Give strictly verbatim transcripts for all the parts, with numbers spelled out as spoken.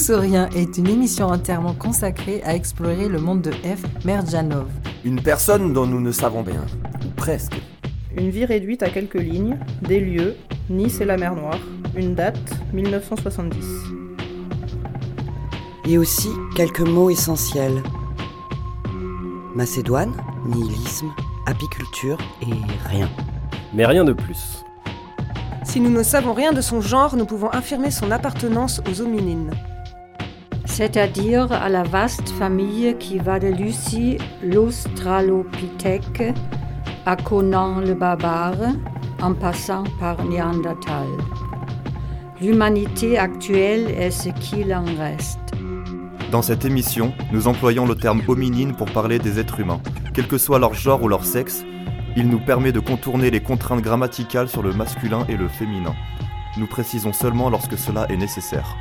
Tous ou rien est une émission entièrement consacrée à explorer le monde de F. Merdjanov. Une personne dont nous ne savons rien, ou presque. Une vie réduite à quelques lignes, des lieux, Nice et la mer Noire, une date, dix-neuf cent soixante-dix. Et aussi quelques mots essentiels. Macédoine, nihilisme, apiculture et rien. Mais rien de plus. Si nous ne savons rien de son genre, nous pouvons affirmer son appartenance aux hominines. C'est-à-dire à la vaste famille qui va de Lucie, l'Australopithèque, à Conan le barbare, en passant par Néandertal. L'humanité actuelle est ce qu'il en reste. Dans cette émission, nous employons le terme hominine pour parler des êtres humains. Quel que soit leur genre ou leur sexe, il nous permet de contourner les contraintes grammaticales sur le masculin et le féminin. Nous précisons seulement lorsque cela est nécessaire.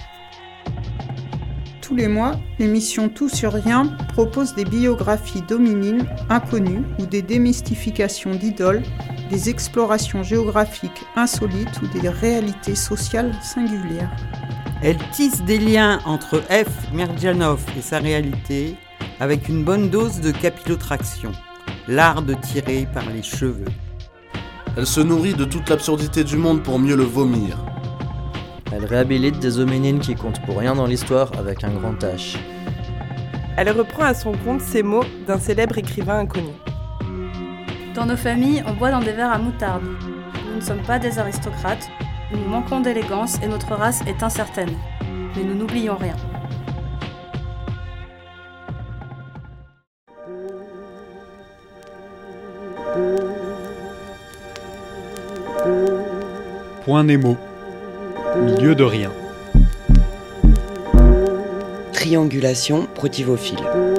Tous les mois, l'émission Tout sur rien propose des biographies d'hominines inconnues ou des démystifications d'idoles, des explorations géographiques insolites ou des réalités sociales singulières. Elle tisse des liens entre F. Merdjanov et sa réalité avec une bonne dose de capillotraction, l'art de tirer par les cheveux. Elle se nourrit de toute l'absurdité du monde pour mieux le vomir. Elle réhabilite des hominines qui comptent pour rien dans l'histoire avec un grand H. Elle reprend à son compte ces mots d'un célèbre écrivain inconnu. Dans nos familles, on boit dans des verres à moutarde. Nous ne sommes pas des aristocrates, nous manquons d'élégance et notre race est incertaine. Mais nous n'oublions rien. Point Nemo. Milieu de rien. Triangulation protivophile.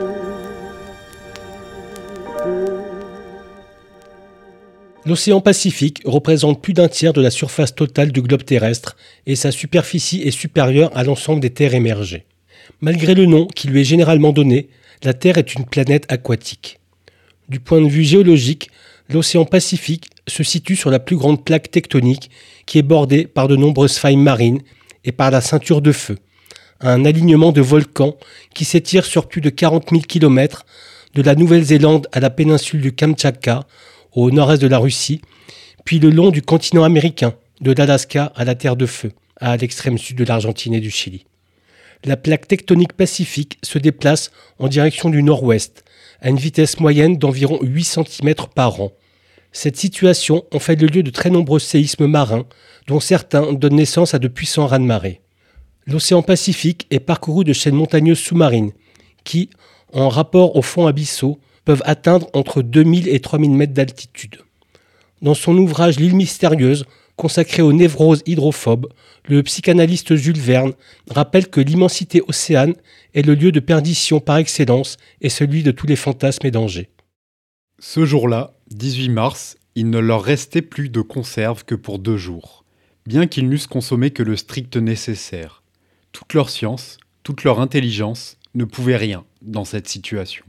L'océan Pacifique représente plus d'un tiers de la surface totale du globe terrestre et sa superficie est supérieure à l'ensemble des terres émergées. Malgré le nom qui lui est généralement donné, la Terre est une planète aquatique. Du point de vue géologique, l'océan Pacifique se situe sur la plus grande plaque tectonique qui est bordée par de nombreuses failles marines et par la ceinture de feu, un alignement de volcans qui s'étire sur plus de quarante mille kilomètres de la Nouvelle-Zélande à la péninsule du Kamtchatka, au nord-est de la Russie, puis le long du continent américain, de l'Alaska à la Terre de Feu, à l'extrême sud de l'Argentine et du Chili. La plaque tectonique pacifique se déplace en direction du nord-ouest, à une vitesse moyenne d'environ huit centimètres par an. Cette situation en fait le lieu de très nombreux séismes marins, dont certains donnent naissance à de puissants raz-de-marée. L'océan Pacifique est parcouru de chaînes montagneuses sous-marines, qui, en rapport aux fonds abyssaux, peuvent atteindre entre deux mille et trois mille mètres d'altitude. Dans son ouvrage L'île mystérieuse, consacré aux névroses hydrophobes, le psychanalyste Jules Verne rappelle que l'immensité océane est le lieu de perdition par excellence et celui de tous les fantasmes et dangers. Ce jour-là, dix-huit mars, il ne leur restait plus de conserve que pour deux jours, bien qu'ils n'eussent consommé que le strict nécessaire. Toute leur science, toute leur intelligence ne pouvaient rien dans cette situation.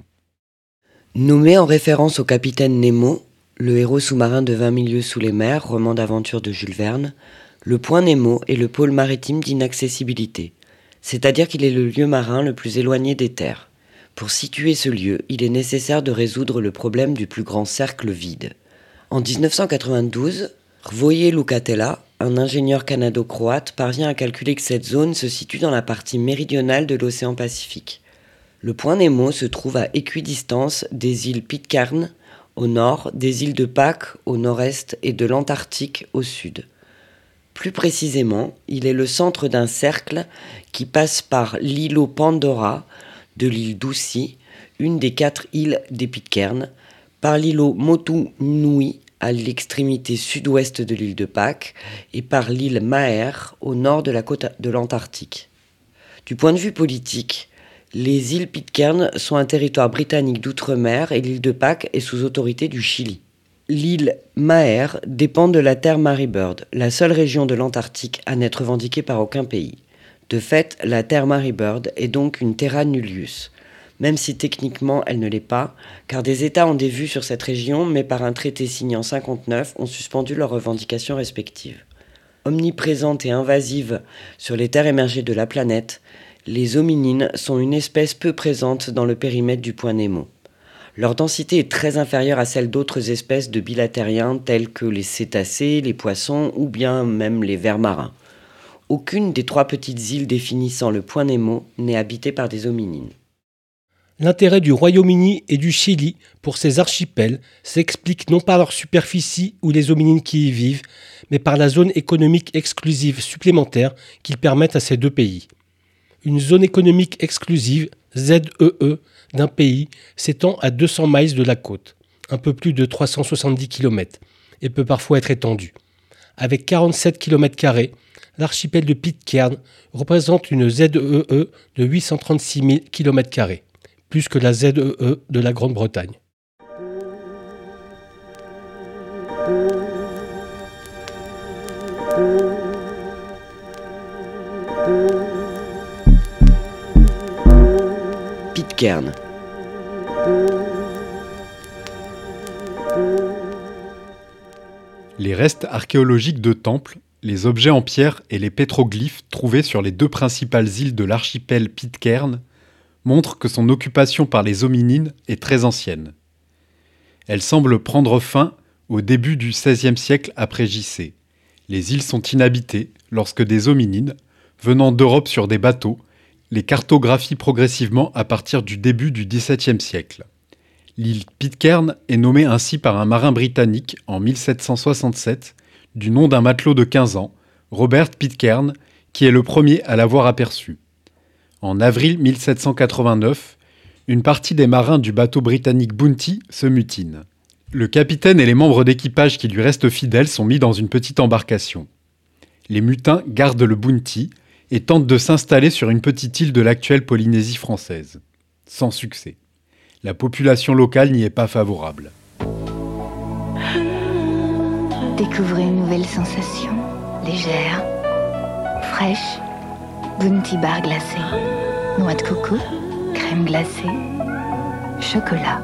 Nommé en référence au capitaine Nemo, le héros sous-marin de vingt mille lieues sous les mers, roman d'aventure de Jules Verne, le point Nemo est le pôle maritime d'inaccessibilité, c'est-à-dire qu'il est le lieu marin le plus éloigné des terres. Pour situer ce lieu, il est nécessaire de résoudre le problème du plus grand cercle vide. En dix-neuf cent quatre-vingt-douze, Hrvoje Lukatela, un ingénieur canado-croate, parvient à calculer que cette zone se situe dans la partie méridionale de l'océan Pacifique. Le point Nemo se trouve à équidistance des îles Pitcairn au nord, des îles de Pâques au nord-est et de l'Antarctique au sud. Plus précisément, il est le centre d'un cercle qui passe par l'îlot Pandora de l'île d'Oussi, une des quatre îles des Pitcairn, par l'îlot Motu Nui à l'extrémité sud-ouest de l'île de Pâques et par l'île Maher au nord de la côte de l'Antarctique. Du point de vue politique, les îles Pitcairn sont un territoire britannique d'outre-mer et l'île de Pâques est sous autorité du Chili. L'île Maher dépend de la terre Mary Bird, la seule région de l'Antarctique à n'être revendiquée par aucun pays. De fait, la terre Mary Bird est donc une terra nullius, même si techniquement elle ne l'est pas, car des États ont des vues sur cette région, mais par un traité signé en cinquante-neuf ont suspendu leurs revendications respectives. Omniprésente et invasive sur les terres émergées de la planète, Les hominines sont une espèce peu présente dans le périmètre du point Nemo. Leur densité est très inférieure à celle d'autres espèces de bilatériens tels que les cétacés, les poissons ou bien même les vers marins. Aucune des trois petites îles définissant le point Nemo n'est habitée par des hominines. L'intérêt du Royaume-Uni et du Chili pour ces archipels s'explique non par leur superficie ou les hominines qui y vivent, mais par la zone économique exclusive supplémentaire qu'ils permettent à ces deux pays. Une zone économique exclusive, Z E E, d'un pays s'étend à deux cents miles de la côte, un peu plus de trois cent soixante-dix kilomètres, et peut parfois être étendue. Avec quarante-sept kilomètres carrés, l'archipel de Pitcairn représente une Z E E de huit cent trente-six mille kilomètres carrés, plus que la Z E E de la Grande-Bretagne. Pitcairn. Les restes archéologiques de temples, les objets en pierre et les pétroglyphes trouvés sur les deux principales îles de l'archipel Pitcairn montrent que son occupation par les hominines est très ancienne. Elle semble prendre fin au début du seizième siècle après J C. Les îles sont inhabitées lorsque des hominines, venant d'Europe sur des bateaux, les cartographient progressivement à partir du début du dix-septième siècle. L'île Pitcairn est nommée ainsi par un marin britannique en mille sept cent soixante-sept, du nom d'un matelot de quinze ans, Robert Pitcairn, qui est le premier à l'avoir aperçu. En avril mille sept cent quatre-vingt-neuf, une partie des marins du bateau britannique Bounty se mutine. Le capitaine et les membres d'équipage qui lui restent fidèles sont mis dans une petite embarcation. Les mutins gardent le Bounty et tentent de s'installer sur une petite île de l'actuelle Polynésie française. Sans succès. La population locale n'y est pas favorable. Découvrez une nouvelle sensation, légère, fraîche, Bounty bar glacé, noix de coco, crème glacée, chocolat.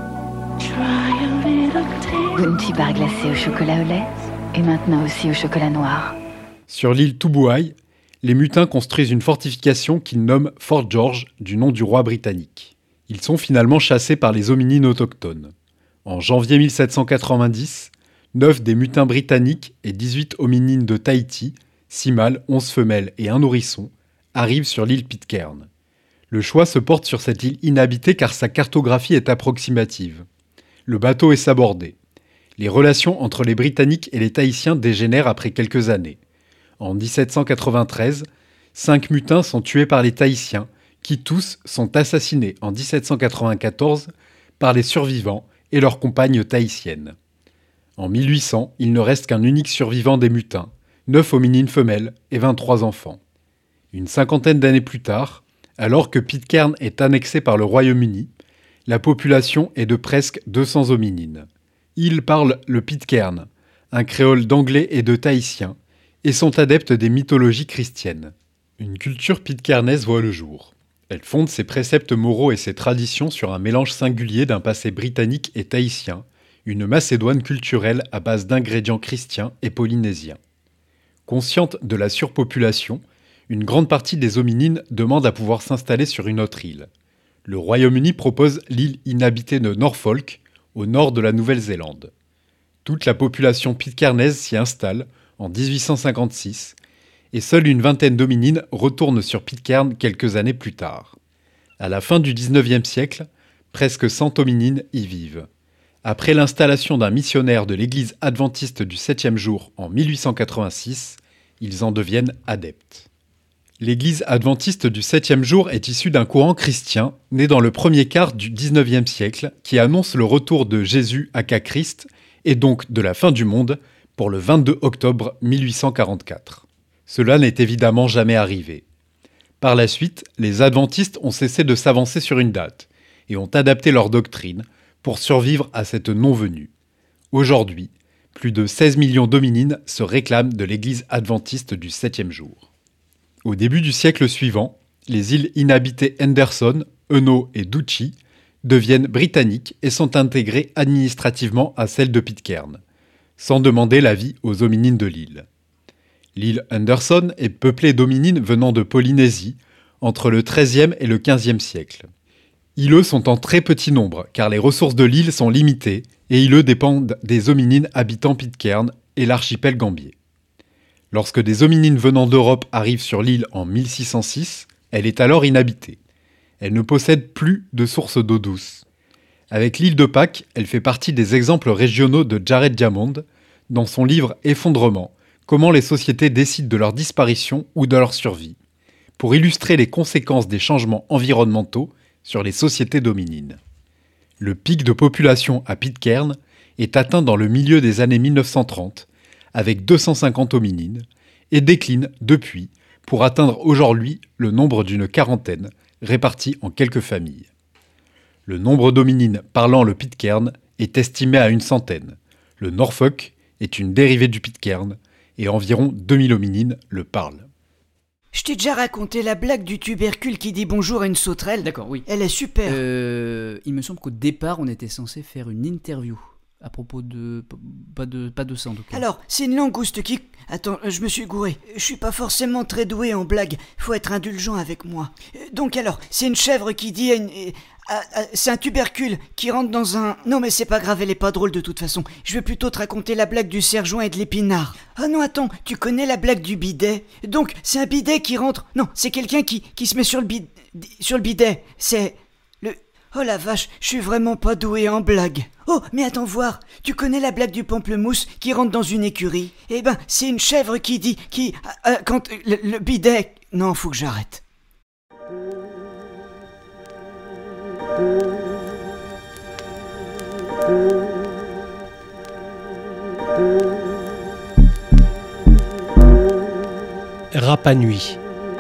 Bounty bar glacé au chocolat au lait et maintenant aussi au chocolat noir. Sur l'île Tubuai, les mutins construisent une fortification qu'ils nomment Fort George du nom du roi britannique. Ils sont finalement chassés par les hominines autochtones. En janvier mille sept cent quatre-vingt-dix, neuf des mutins britanniques et dix-huit hominines de Tahiti, six mâles, onze femelles et un nourrisson, arrivent sur l'île Pitcairn. Le choix se porte sur cette île inhabitée car sa cartographie est approximative. Le bateau est sabordé. Les relations entre les Britanniques et les Tahitiens dégénèrent après quelques années. En dix-sept cent quatre-vingt-treize, cinq mutins sont tués par les Tahitiens, qui tous sont assassinés en dix-sept cent quatre-vingt-quatorze par les survivants et leurs compagnes tahitiennes. En mille huit cents, il ne reste qu'un unique survivant des mutins, neuf hominines femelles et vingt-trois enfants. Une cinquantaine d'années plus tard, alors que Pitcairn est annexé par le Royaume-Uni, la population est de presque deux cents hominines. Ils parlent le Pitcairn, un créole d'anglais et de tahitien, et sont adeptes des mythologies chrétiennes. Une culture pitcairnaise voit le jour. Elle fonde ses préceptes moraux et ses traditions sur un mélange singulier d'un passé britannique et tahitien, une Macédoine culturelle à base d'ingrédients chrétiens et polynésiens. Consciente de la surpopulation, une grande partie des hominines demande à pouvoir s'installer sur une autre île. Le Royaume-Uni propose l'île inhabitée de Norfolk, au nord de la Nouvelle-Zélande. Toute la population pitcairnaise s'y installe en dix-huit cent cinquante-six, et seule une vingtaine d'hominines retournent sur Pitcairn quelques années plus tard. À la fin du dix-neuvième siècle, presque cent hominines y vivent. Après l'installation d'un missionnaire de l'église adventiste du septième jour en mille huit cent quatre-vingt-six, ils en deviennent adeptes. L'église adventiste du septième jour est issue d'un courant chrétien né dans le premier quart du dix-neuvième siècle qui annonce le retour de Jésus aka Christ et donc de la fin du monde pour le vingt-deux octobre mille huit cent quarante-quatre. Cela n'est évidemment jamais arrivé. Par la suite, les adventistes ont cessé de s'avancer sur une date et ont adapté leur doctrine pour survivre à cette non-venue. Aujourd'hui, plus de seize millions d'hominines se réclament de l'église adventiste du septième jour. Au début du siècle suivant, les îles inhabitées Henderson, Eno et Duchy deviennent britanniques et sont intégrées administrativement à celles de Pitcairn, sans demander l'avis aux hominines de l'île. L'île Henderson est peuplée d'hominines venant de Polynésie, entre le treizième et le quinzième siècle. Îleux sont en très petit nombre, car les ressources de l'île sont limitées, et Îleux dépendent des hominines habitant Pitcairn et l'archipel Gambier. Lorsque des hominines venant d'Europe arrivent sur l'île en mille six cent six, elle est alors inhabitée. Elle ne possède plus de source d'eau douce. Avec l'île de Pâques, elle fait partie des exemples régionaux de Jared Diamond, dans son livre Effondrement, comment les sociétés décident de leur disparition ou de leur survie, pour illustrer les conséquences des changements environnementaux sur les sociétés dominines. Le pic de population à Pitcairn est atteint dans le milieu des années mille neuf cent trente, avec deux cent cinquante hominines, et décline depuis pour atteindre aujourd'hui le nombre d'une quarantaine, répartis en quelques familles. Le nombre d'hominines parlant le Pitcairn est estimé à une centaine. Le Norfolk est une dérivée du Pitcairn, et environ deux mille hominines le parlent. Je t'ai déjà raconté la blague du tubercule qui dit bonjour à une sauterelle. D'accord, oui. Elle est super. Euh, il me semble qu'au départ, on était censé faire une interview à propos de... Pas de, pas de ça, en tout cas. Alors, c'est une langouste qui... Attends, je me suis gouré. Je suis pas forcément très doué en blagues. Faut être indulgent avec moi. Donc alors, c'est une chèvre qui dit à une... Ah, ah, c'est un tubercule qui rentre dans un... Non mais c'est pas grave, elle est pas drôle de toute façon. Je vais plutôt te raconter la blague du serre-joint et de l'épinard. Ah non, attends, tu connais la blague du bidet? Donc, c'est un bidet qui rentre... Non, c'est quelqu'un qui, qui se met sur le, bid... sur le bidet. C'est... le... Oh la vache, je suis vraiment pas doué en blague. Oh, mais attends voir, tu connais la blague du pamplemousse qui rentre dans une écurie? Eh ben, c'est une chèvre qui dit... qui... Euh, quand... Le, le bidet... Non, faut que j'arrête. Rapa Nui.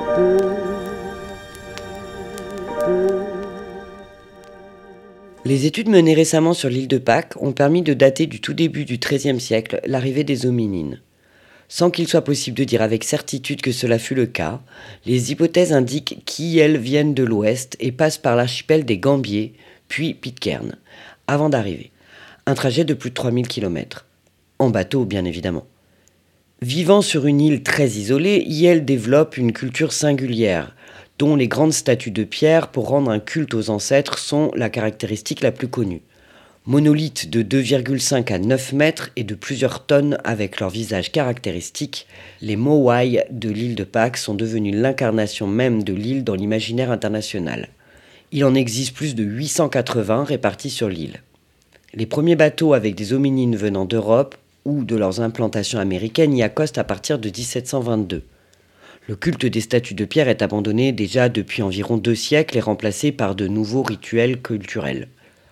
Les études menées récemment sur l'île de Pâques ont permis de dater du tout début du treizième siècle l'arrivée des hominines. Sans qu'il soit possible de dire avec certitude que cela fut le cas, les hypothèses indiquent qu'elles viennent de l'ouest et passent par l'archipel des Gambiers, puis Pitcairn, avant d'arriver. Un trajet de plus de trois mille kilomètres. En bateau, bien évidemment. Vivant sur une île très isolée, elles développent une culture singulière, dont les grandes statues de pierre pour rendre un culte aux ancêtres sont la caractéristique la plus connue. Monolithes de deux virgule cinq à neuf mètres et de plusieurs tonnes avec leur visage caractéristique, les Moai de l'île de Pâques sont devenus l'incarnation même de l'île dans l'imaginaire international. Il en existe plus de huit cent quatre-vingts répartis sur l'île. Les premiers bateaux avec des hominines venant d'Europe ou de leurs implantations américaines y accostent à partir de dix-sept cent vingt-deux. Le culte des statues de pierre est abandonné déjà depuis environ deux siècles et remplacé par de nouveaux rituels culturels.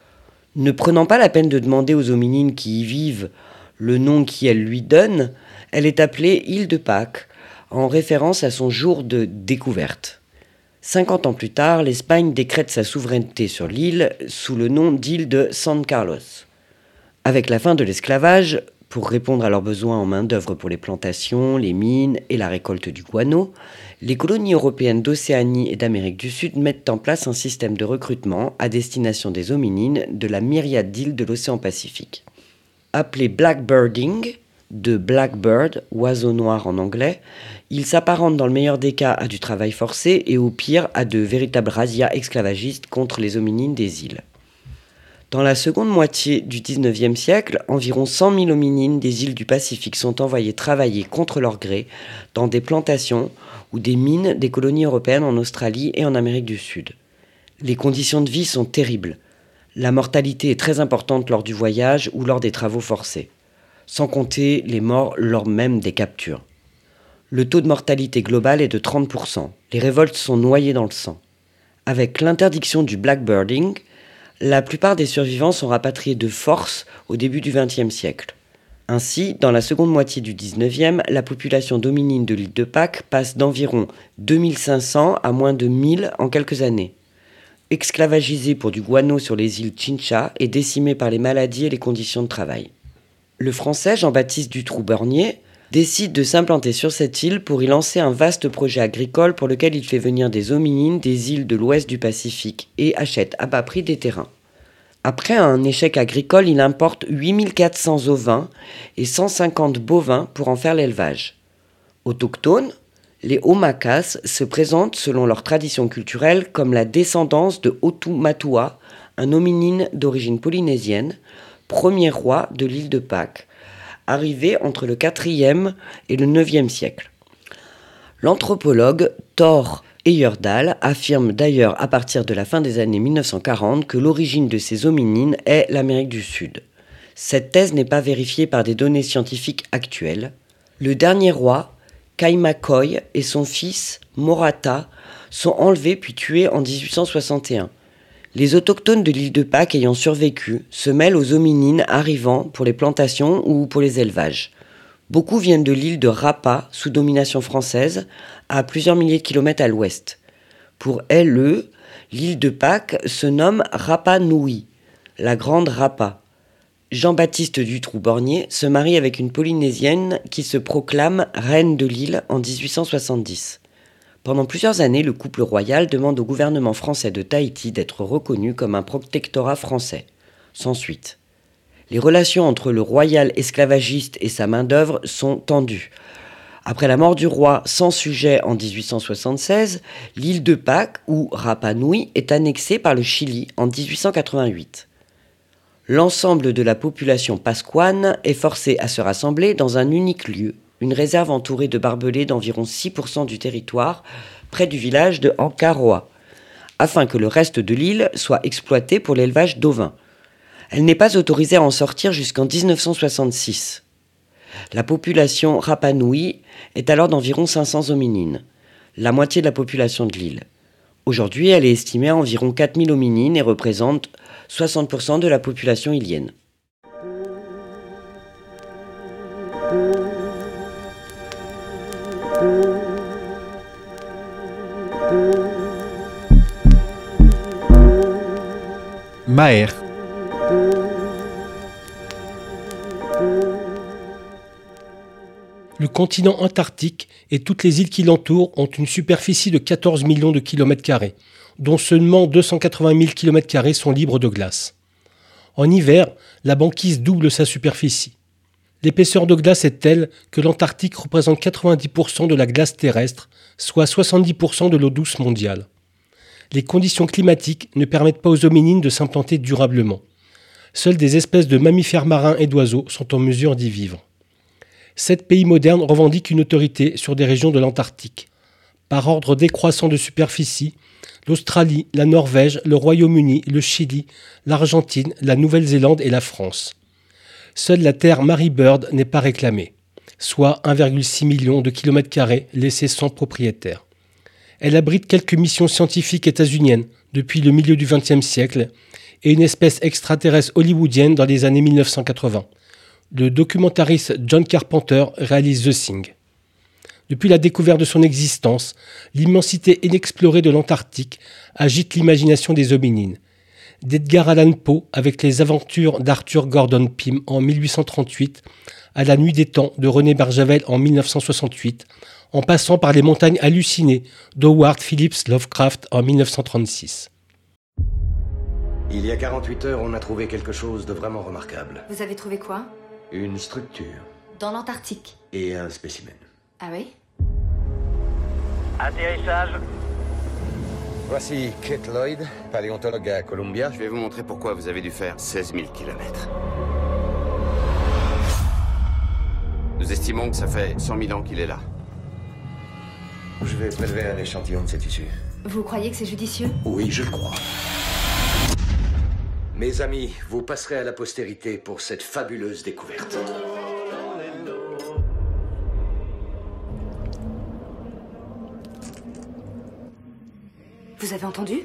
Ne prenant pas la peine de demander aux hominines qui y vivent le nom qu'elles lui donnent, elle est appelée île de Pâques, en référence à son jour de découverte. Cinquante ans plus tard, l'Espagne décrète sa souveraineté sur l'île sous le nom d'île de San Carlos. Avec la fin de l'esclavage, pour répondre à leurs besoins en main-d'œuvre pour les plantations, les mines et la récolte du guano, les colonies européennes d'Océanie et d'Amérique du Sud mettent en place un système de recrutement à destination des hominines de la myriade d'îles de l'océan Pacifique. Appelé blackbirding, de blackbird, oiseau noir en anglais, il s'apparente dans le meilleur des cas à du travail forcé et au pire à de véritables razzias esclavagistes contre les hominines des îles. Dans la seconde moitié du dix-neuvième siècle, environ cent mille hominines des îles du Pacifique sont envoyées travailler contre leur gré dans des plantations ou des mines des colonies européennes en Australie et en Amérique du Sud. Les conditions de vie sont terribles. La mortalité est très importante lors du voyage ou lors des travaux forcés, sans compter les morts lors même des captures. Le taux de mortalité global est de trente pour cent. Les révoltes sont noyées dans le sang. Avec l'interdiction du blackbirding, la plupart des survivants sont rapatriés de force au début du vingtième siècle. Ainsi, dans la seconde moitié du dix-neuvième, la population d'hominines de l'île de Pâques passe d'environ deux mille cinq cents à moins de mille en quelques années. Esclavagisée pour du guano sur les îles Chincha et décimée par les maladies et les conditions de travail. Le Français Jean-Baptiste Dutroux-Bernier décide de s'implanter sur cette île pour y lancer un vaste projet agricole pour lequel il fait venir des hominines des îles de l'ouest du Pacifique et achète à bas prix des terrains. Après un échec agricole, il importe huit mille quatre cents ovins et cent cinquante bovins pour en faire l'élevage. Autochtones, Les Omakas se présentent selon leur tradition culturelle comme la descendance de Otumatua, un hominine d'origine polynésienne, premier roi de l'île de Pâques, arrivé entre le quatrième et le neuvième siècle. L'anthropologue Thor Heyerdahl affirme d'ailleurs à partir de la fin des années mille neuf cent quarante que l'origine de ces hominines est l'Amérique du Sud. Cette thèse n'est pas vérifiée par des données scientifiques actuelles. Le dernier roi, Kaimakoy, et son fils, Morata, sont enlevés puis tués en dix-huit cent soixante et un. Les autochtones de l'île de Pâques ayant survécu se mêlent aux hominines arrivant pour les plantations ou pour les élevages. Beaucoup viennent de l'île de Rapa, sous domination française, à plusieurs milliers de kilomètres à l'ouest. Pour L E, l'île de Pâques se nomme Rapa Nui, la grande Rapa. Jean-Baptiste Dutroux-Bornier se marie avec une Polynésienne qui se proclame reine de l'île en dix-huit cent soixante-dix. Pendant plusieurs années, le couple royal demande au gouvernement français de Tahiti d'être reconnu comme un protectorat français. Sans suite. Les relations entre le royal esclavagiste et sa main-d'œuvre sont tendues. Après la mort du roi sans sujet en dix-huit cent soixante-seize, l'île de Pâques, ou Rapa Nui, est annexée par le Chili en dix-huit cent quatre-vingt-huit. L'ensemble de la population pasquane est forcée à se rassembler dans un unique lieu, une réserve entourée de barbelés d'environ six pour cent du territoire, près du village de Ankaroa, afin que le reste de l'île soit exploité pour l'élevage d'ovins. Elle n'est pas autorisée à en sortir jusqu'en dix-neuf cent soixante-six. La population Rapa Nui est alors d'environ cinq cents hominines, la moitié de la population de l'île. Aujourd'hui, elle est estimée à environ quatre mille hominines et représente soixante pour cent de la population îlienne. Maher. Le continent antarctique et toutes les îles qui l'entourent ont une superficie de quatorze millions de kilomètres carrés, dont seulement deux cent quatre-vingt mille kilomètres carrés sont libres de glace. En hiver, la banquise double sa superficie. L'épaisseur de glace est telle que l'Antarctique représente quatre-vingt-dix pour cent de la glace terrestre, soit soixante-dix pour cent de l'eau douce mondiale. Les conditions climatiques ne permettent pas aux hominines de s'implanter durablement. Seules des espèces de mammifères marins et d'oiseaux sont en mesure d'y vivre. Sept pays modernes revendiquent une autorité sur des régions de l'Antarctique. Par ordre décroissant de superficie, l'Australie, la Norvège, le Royaume-Uni, le Chili, l'Argentine, la Nouvelle-Zélande et la France. Seule la terre Mary Bird n'est pas réclamée, soit un virgule six million de kilomètres carrés laissés sans propriétaire. Elle abrite quelques missions scientifiques états-uniennes depuis le milieu du vingtième siècle et une espèce extraterrestre hollywoodienne dans les années mille neuf cent quatre-vingts. Le documentariste John Carpenter réalise The Thing. Depuis la découverte de son existence, l'immensité inexplorée de l'Antarctique agite l'imagination des hominines. D'Edgar Allan Poe avec les aventures d'Arthur Gordon Pym en mille huit cent trente-huit à La Nuit des Temps de René Barjavel en mille neuf cent soixante-huit, en passant par les montagnes hallucinées d'Howard Phillips Lovecraft en mille neuf cent trente-six. Il y a quarante-huit heures, on a trouvé quelque chose de vraiment remarquable. Vous avez trouvé quoi? Une structure. Dans l'Antarctique. Et un spécimen. Ah oui? Atterrissage. Voici Kate Lloyd, paléontologue à Columbia. Je vais vous montrer pourquoi vous avez dû faire seize mille kilomètres. Nous estimons que ça fait cent mille ans qu'il est là. Je vais prélever un échantillon de ces tissus. Vous croyez que c'est judicieux? Oui, je le crois. Mes amis, vous passerez à la postérité pour cette fabuleuse découverte. Vous avez entendu?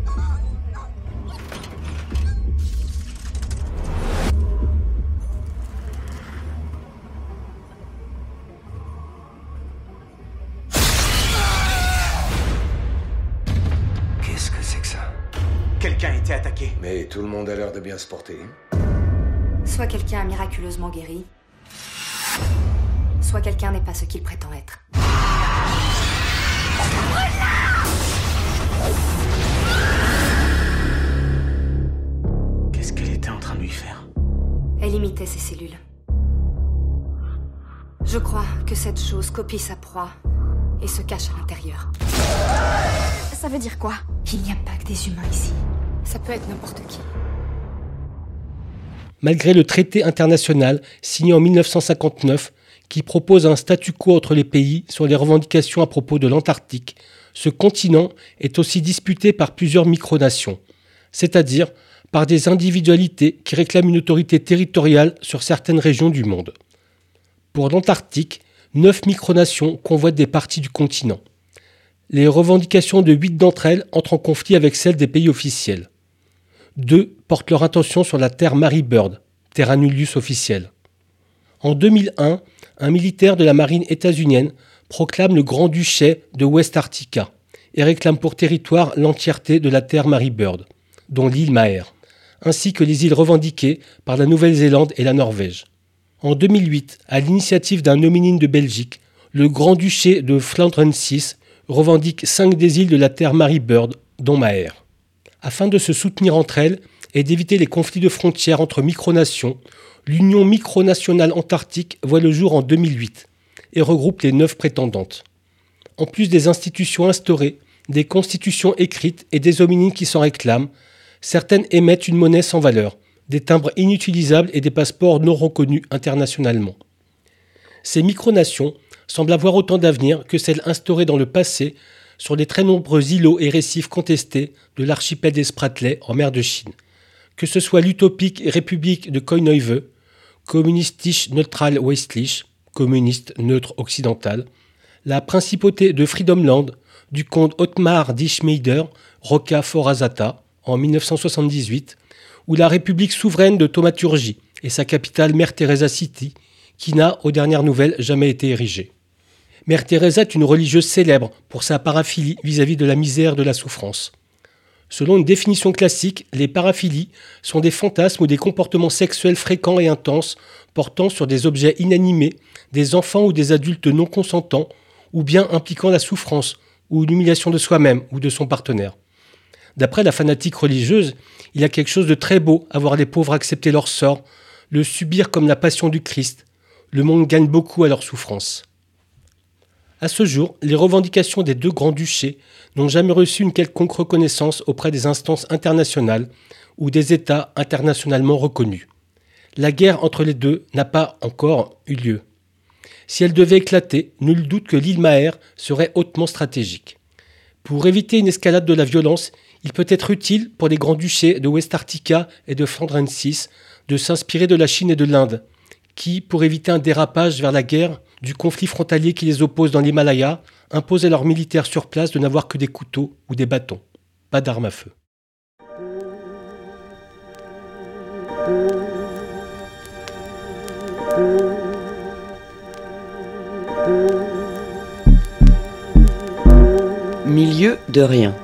Qu'est-ce que c'est que ça? Quelqu'un a été attaqué. Mais tout le monde a l'air de bien se porter. Soit quelqu'un a miraculeusement guéri, soit quelqu'un n'est pas ce qu'il prétend être. Qu'est-ce qu'elle était en train de lui faire? Elle imitait ses cellules. Je crois que cette chose copie sa proie et se cache à l'intérieur. Ça veut dire quoi? Il n'y a pas que des humains ici. Ça peut être n'importe qui. Malgré le traité international signé en mille neuf cent cinquante-neuf qui propose un statu quo entre les pays sur les revendications à propos de l'Antarctique, ce continent est aussi disputé par plusieurs micronations, c'est-à-dire par des individualités qui réclament une autorité territoriale sur certaines régions du monde. Pour l'Antarctique, neuf micronations convoitent des parties du continent. Les revendications de huit d'entre elles entrent en conflit avec celles des pays officiels. Deux portent leur attention sur la terre Mary Bird, terra nullius officielle. En deux mille un, un militaire de la marine états-unienne proclame le Grand-Duché de West Arctica et réclame pour territoire l'entièreté de la terre Mary Bird, dont l'île Maher, ainsi que les îles revendiquées par la Nouvelle-Zélande et la Norvège. En deux mille huit, à l'initiative d'un hominine de Belgique, le Grand-Duché de Flandrensis revendique cinq des îles de la terre Mary Bird, dont Maher. Afin de se soutenir entre elles et d'éviter les conflits de frontières entre micronations, l'Union micronationale antarctique voit le jour en deux mille huit et regroupe les neuf prétendantes. En plus des institutions instaurées, des constitutions écrites et des hominines qui s'en réclament, certaines émettent une monnaie sans valeur, des timbres inutilisables et des passeports non reconnus internationalement. Ces micronations semblent avoir autant d'avenir que celles instaurées dans le passé sur les très nombreux îlots et récifs contestés de l'archipel des Spratleys en mer de Chine, que ce soit l'utopique République de Koineuve, Communistisch Neutral Westlich, communiste neutre occidental, la principauté de Freedomland du comte Ottmar d'Ischmeider, Rocca-Forazata, en mille neuf cent soixante-dix-huit, ou la République souveraine de Thaumaturgie et sa capitale Mère Teresa City, qui n'a, aux dernières nouvelles, jamais été érigée. Mère Teresa est une religieuse célèbre pour sa paraphilie vis-à-vis de la misère de la souffrance. Selon une définition classique, les paraphilies sont des fantasmes ou des comportements sexuels fréquents et intenses portant sur des objets inanimés, des enfants ou des adultes non consentants, ou bien impliquant la souffrance ou l'humiliation de soi-même ou de son partenaire. D'après la fanatique religieuse, il y a quelque chose de très beau à voir les pauvres accepter leur sort, le subir comme la passion du Christ. Le monde gagne beaucoup à leur souffrance. À ce jour, les revendications des deux grands-duchés n'ont jamais reçu une quelconque reconnaissance auprès des instances internationales ou des États internationalement reconnus. La guerre entre les deux n'a pas encore eu lieu. Si elle devait éclater, nul doute que l'île Maher serait hautement stratégique. Pour éviter une escalade de la violence, il peut être utile pour les grands-duchés de West Arctica et de Flandrensis de s'inspirer de la Chine et de l'Inde, qui, pour éviter un dérapage vers la guerre du conflit frontalier qui les oppose dans l'Himalaya, imposent à leurs militaires sur place de n'avoir que des couteaux ou des bâtons, pas d'armes à feu. Milieu de rien.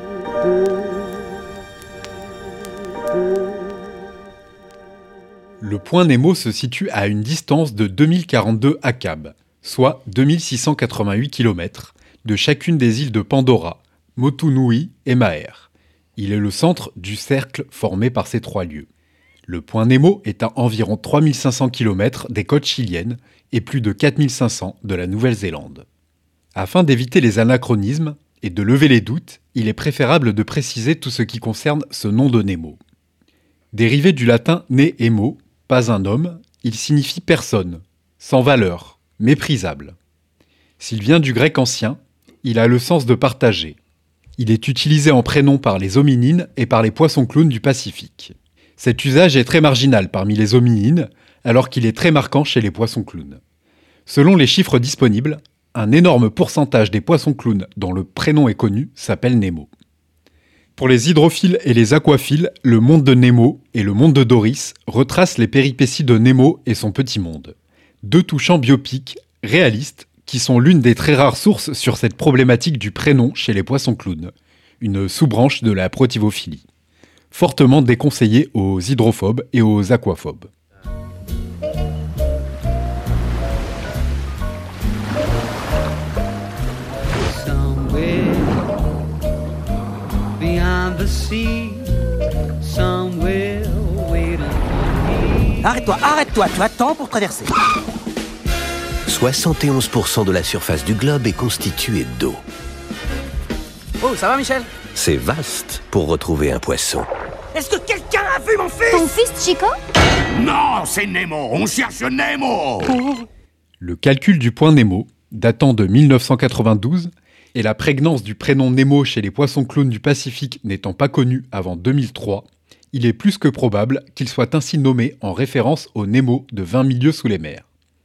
Le point Nemo se situe à une distance de deux mille quarante-deux akab, soit deux mille six cent quatre-vingt-huit kilomètres, de chacune des îles de Pandora, Motunui et Maher. Il est le centre du cercle formé par ces trois lieux. Le point Nemo est à environ trois mille cinq cents kilomètres des côtes chiliennes et plus de quatre mille cinq cents de la Nouvelle-Zélande. Afin d'éviter les anachronismes et de lever les doutes, il est préférable de préciser tout ce qui concerne ce nom de Nemo. Dérivé du latin ne-emo, pas un homme, il signifie personne, sans valeur, méprisable. S'il vient du grec ancien, il a le sens de partager. Il est utilisé en prénom par les hominines et par les poissons-clowns du Pacifique. Cet usage est très marginal parmi les hominines, alors qu'il est très marquant chez les poissons-clowns. Selon les chiffres disponibles, un énorme pourcentage des poissons-clowns dont le prénom est connu s'appelle Nemo. Pour les hydrophiles et les aquaphiles, le monde de Nemo et le monde de Doris retracent les péripéties de Nemo et son petit monde. Deux touchants biopics, réalistes, qui sont l'une des très rares sources sur cette problématique du prénom chez les poissons-clowns, une sous-branche de la protivophilie, fortement déconseillée aux hydrophobes et aux aquaphobes. Arrête-toi, arrête-toi, tu attends pour traverser. soixante et onze pour cent de la surface du globe est constituée d'eau. Oh, ça va, Michel? C'est vaste pour retrouver un poisson. Est-ce que quelqu'un a vu mon fils? Ton fils, Chico? Non, c'est Nemo. On cherche Nemo. Le calcul du point Nemo, datant de mille neuf cent quatre-vingt-douze, et la prégnance du prénom Nemo chez les poissons clowns du Pacifique n'étant pas connue avant deux mille trois, il est plus que probable qu'il soit ainsi nommé en référence au Nemo de vingt mille lieues sous les mers.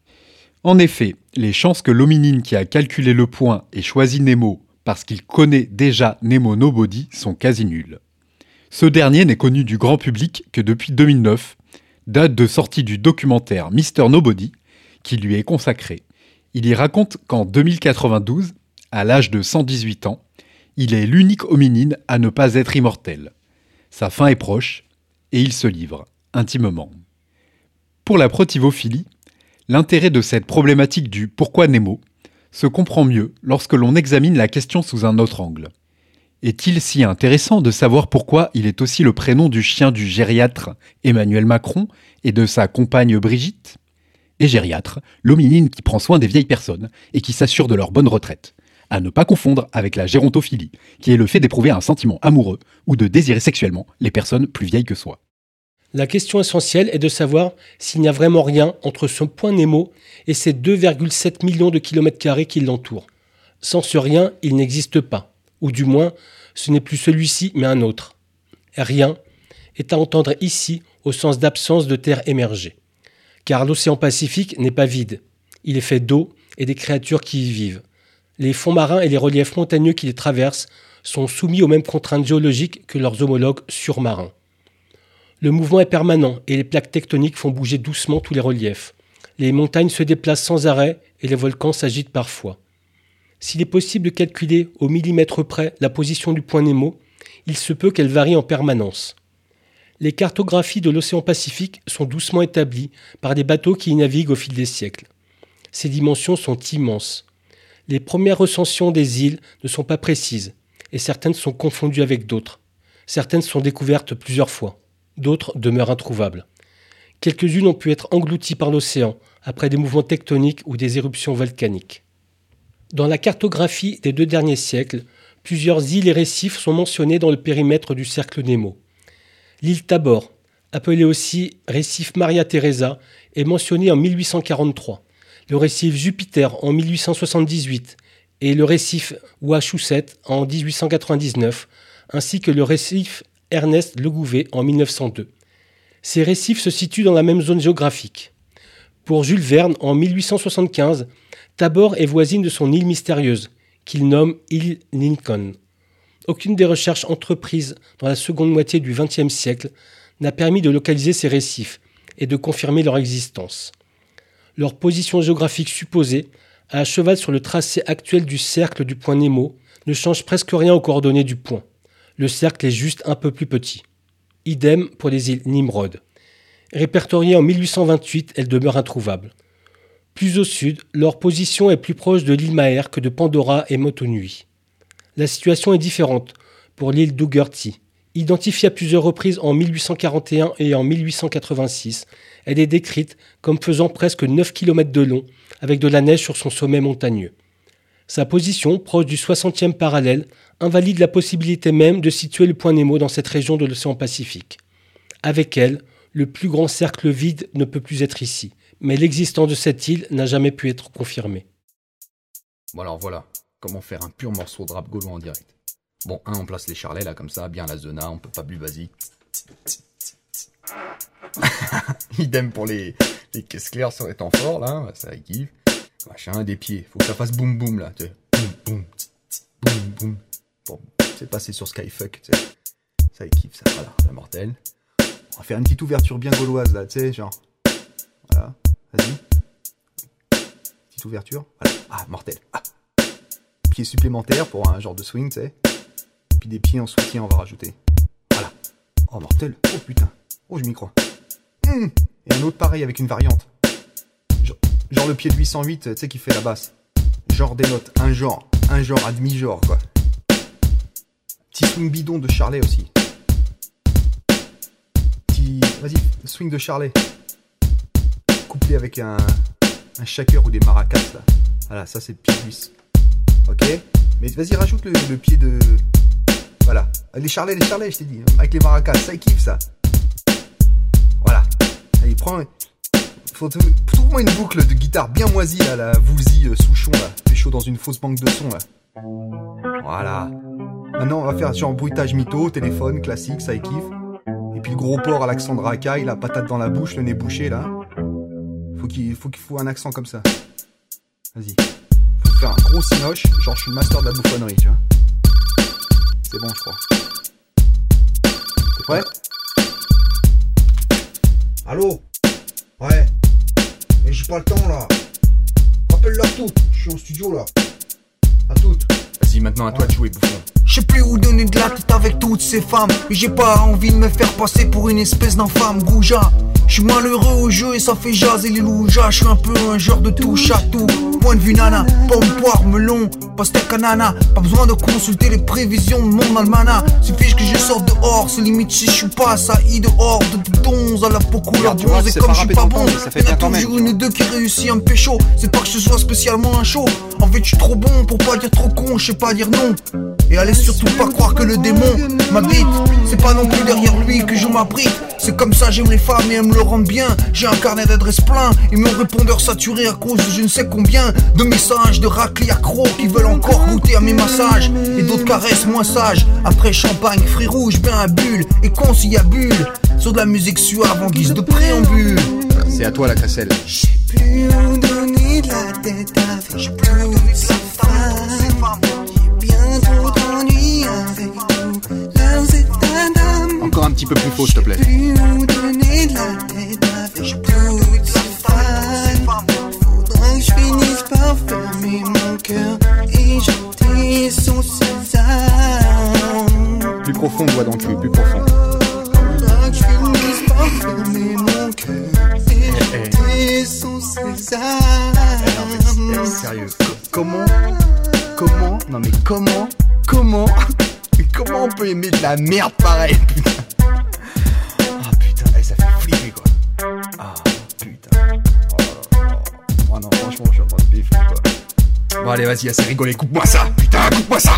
En effet, les chances que l'hominine qui a calculé le point ait choisi Nemo parce qu'il connaît déjà Nemo Nobody sont quasi nulles. Ce dernier n'est connu du grand public que depuis deux mille neuf, date de sortie du documentaire mister Nobody, qui lui est consacré. Il y raconte qu'en deux mille quatre-vingt-douze, à l'âge de cent dix-huit ans, il est l'unique hominine à ne pas être immortel. Sa fin est proche, et il se livre, intimement. Pour la protivophilie, l'intérêt de cette problématique du « pourquoi Nemo » se comprend mieux lorsque l'on examine la question sous un autre angle. Est-il si intéressant de savoir pourquoi il est aussi le prénom du chien du gériatre Emmanuel Macron et de sa compagne Brigitte ? Et gériatre, l'hominine qui prend soin des vieilles personnes et qui s'assure de leur bonne retraite. À ne pas confondre avec la gérontophilie, qui est le fait d'éprouver un sentiment amoureux ou de désirer sexuellement les personnes plus vieilles que soi. La question essentielle est de savoir s'il n'y a vraiment rien entre ce point Nemo et ces deux virgule sept millions de kilomètres carrés qui l'entourent. Sans ce rien, il n'existe pas. Ou du moins, ce n'est plus celui-ci, mais un autre. Rien est à entendre ici au sens d'absence de terre émergée. Car l'océan Pacifique n'est pas vide. Il est fait d'eau et des créatures qui y vivent. Les fonds marins et les reliefs montagneux qui les traversent sont soumis aux mêmes contraintes géologiques que leurs homologues surmarins. Le mouvement est permanent et les plaques tectoniques font bouger doucement tous les reliefs. Les montagnes se déplacent sans arrêt et les volcans s'agitent parfois. S'il est possible de calculer au millimètre près la position du point Nemo, il se peut qu'elle varie en permanence. Les cartographies de l'océan Pacifique sont doucement établies par des bateaux qui y naviguent au fil des siècles. Ces dimensions sont immenses. Les premières recensions des îles ne sont pas précises, et certaines sont confondues avec d'autres. Certaines sont découvertes plusieurs fois, d'autres demeurent introuvables. Quelques-unes ont pu être englouties par l'océan après des mouvements tectoniques ou des éruptions volcaniques. Dans la cartographie des deux derniers siècles, plusieurs îles et récifs sont mentionnés dans le périmètre du cercle Nemo. L'île Tabor, appelée aussi récif Maria Teresa, est mentionnée en mille huit cent quarante-trois. Le récif Jupiter en mille huit cent soixante-dix-huit et le récif Wachusett en dix-huit cent quatre-vingt-dix-neuf, ainsi que le récif Ernest Legouvé en mille neuf cent deux. Ces récifs se situent dans la même zone géographique. Pour Jules Verne, en mille huit cent soixante-quinze, Tabor est voisine de son île mystérieuse, qu'il nomme île Lincoln. Aucune des recherches entreprises dans la seconde moitié du vingtième siècle n'a permis de localiser ces récifs et de confirmer leur existence. Leur position géographique supposée, à cheval sur le tracé actuel du cercle du point Nemo, ne change presque rien aux coordonnées du point. Le cercle est juste un peu plus petit. Idem pour les îles Nimrod. Répertoriées en mille huit cent vingt-huit, elles demeurent introuvables. Plus au sud, leur position est plus proche de l'île Maher que de Pandora et Motonui. La situation est différente pour l'île Dougherty. Identifiée à plusieurs reprises en mille huit cent quarante et un et en mille huit cent quatre-vingt-six, elle est décrite comme faisant presque neuf kilomètres de long, avec de la neige sur son sommet montagneux. Sa position, proche du soixantième parallèle, invalide la possibilité même de situer le point Nemo dans cette région de l'océan Pacifique. Avec elle, le plus grand cercle vide ne peut plus être ici, mais l'existence de cette île n'a jamais pu être confirmée. Bon alors voilà, comment faire un pur morceau de rap gaulois en direct. Bon, un, on place les charlets là comme ça, bien la zona, on peut pas plus basique. Idem pour les, les caisses claires sur les temps forts là, ça kiffe. Machin, des pieds, faut que ça fasse boum boum là, tu sais. Boum boum, boum boum. Bon, c'est passé sur Skyfuck, tu sais. Ça kiffe, ça, voilà, c'est mortel. On va faire une petite ouverture bien gauloise là, tu sais, genre. Voilà, vas-y. Petite ouverture, voilà. Ah, mortel. Ah. Pieds supplémentaires pour un genre de swing, tu sais. Puis des pieds en soutien, on va rajouter. Voilà. Oh, mortel. Oh putain. Oh, je m'y crois. Mmh. Et un autre pareil avec une variante. Genre, genre le pied de huit cent huit, tu sais, qui fait la basse. Genre des notes. Un genre. Un genre à demi-genre, quoi. Petit swing bidon de Charlet aussi. Petit... Vas-y, swing de Charlet. Couplé avec un... un shaker ou des maracas là. Voilà, ça c'est le pied suisse. Ok? Mais vas-y, rajoute le, le pied de... Voilà. Les charlets, les charlets, je t'ai dit. Avec les maracas, ça il kiffe ça. Voilà. Allez, prends... Faut te... Trouve-moi une boucle de guitare bien moisie là, la Woolsey euh, Souchon là. Fais chaud dans une fausse banque de son là. Voilà. Maintenant, on va faire sur un bruitage mytho, téléphone, classique, ça il kiffe. Et puis le gros porc à l'accent de racaille, la patate dans la bouche, le nez bouché là. Faut qu'il faut qu'il faut un accent comme ça. Vas-y. Faut faire un gros cinoche, genre je suis le master de la bouffonnerie, tu vois. C'est bon, je crois. T'es prêt? Allô? Ouais. Mais j'ai pas le temps là. Rappelle-leur toutes, je suis en studio là. À toutes. Vas-y, maintenant à toi de jouer, bouffon. Je sais plus où donner de la tête avec toutes ces femmes. Mais j'ai pas envie de me faire passer pour une espèce d'infâme goujat. Je suis malheureux au jeu et ça fait jaser les loujas. Je suis un peu un genre de touche à tout. Point de vue nana, pomme, poire, melon, pastèque ananas. Pas besoin de consulter les prévisions de mon almanach. Suffit que je sorte dehors, c'est limite si je suis pas saillie dehors. De bidons à la peau couleur bronze. Et comme je suis pas bon, il y a toujours une deux qui réussit à me pécho. C'est pas que je sois spécialement un show. En fait je suis trop bon pour pas dire trop con, je sais pas dire non. Et allez surtout pas croire que le démon m'habite. C'est pas non plus derrière lui que je m'abrite. C'est comme ça j'aime les femmes et elles me le rendent bien. J'ai un carnet d'adresses plein et mon répondeur saturé à cause de je ne sais combien de messages de raclés accros qui veulent encore goûter à mes massages. Et d'autres caresses moins sages. Après champagne, fruits rouges, bien à bulle. Et con s'il y a bulle. Sur de la musique suave en guise de préambule. C'est à toi la casselle. J'ai plus où donner de la tête avec. J'ai plus où donner de la femme. J'ai bien trop d'ennuis avec tous leurs états d'âme. Encore un petit peu plus faux, s'il te plaît. J'ai plus où donner de la tête avec. J'ai plus où de femme. Faudrait que je finisse par fermer mon cœur et jeter son sésame. Plus profond, doigt dans le cul, plus profond. Faudrait que je finisse par fermer mon cœur et jeter son sésame. Non mais sérieux, co- comment, comment, non mais comment, comment, comment on peut aimer de la merde pareil, putain. Ah putain, eh, ça fait flipper quoi. Ah putain. Oh là là. Oh non, franchement, je suis en train de péfler quoi. Bon allez, vas-y, assez rigolé, coupe-moi ça, putain, coupe-moi ça.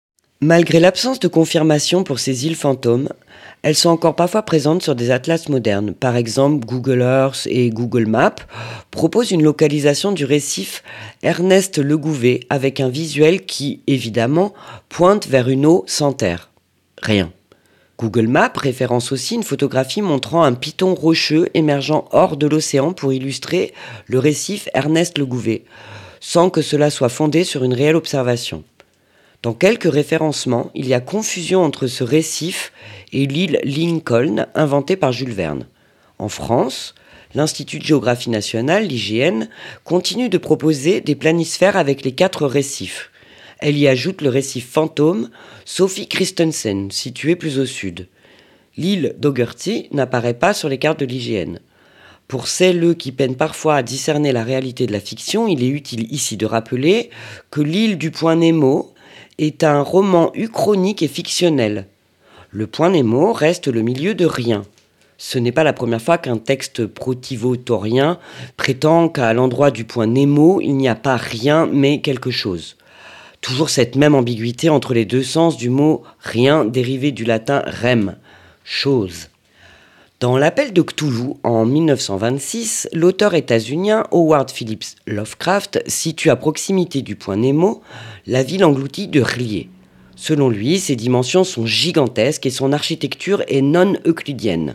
Malgré l'absence de confirmation pour ces îles fantômes, elles sont encore parfois présentes sur des atlas modernes. Par exemple, Google Earth et Google Maps proposent une localisation du récif Ernest Legouvé avec un visuel qui, évidemment, pointe vers une eau sans terre. Rien. Google Maps référence aussi une photographie montrant un piton rocheux émergeant hors de l'océan pour illustrer le récif Ernest Legouvé, sans que cela soit fondé sur une réelle observation. Dans quelques référencements, il y a confusion entre ce récif et l'île Lincoln inventée par Jules Verne. En France, l'Institut de géographie nationale, l'I G N, continue de proposer des planisphères avec les quatre récifs. Elle y ajoute le récif fantôme Sophie Christensen, situé plus au sud. L'île d'Ogerty n'apparaît pas sur les cartes de l'I G N. Pour celles qui peinent parfois à discerner la réalité de la fiction, il est utile ici de rappeler que l'île du Point Nemo est un roman uchronique et fictionnel. Le Point Nemo reste le milieu de rien. Ce n'est pas la première fois qu'un texte protivotorien prétend qu'à l'endroit du Point Nemo, il n'y a pas rien mais quelque chose. Toujours cette même ambiguïté entre les deux sens du mot « rien » dérivé du latin « rem », chose. Dans l'Appel de Cthulhu, en mille neuf cent vingt-six, l'auteur états-unien Howard Phillips Lovecraft situe à proximité du Point Nemo la ville engloutie de R'lyeh. Selon lui, ses dimensions sont gigantesques et son architecture est non euclidienne.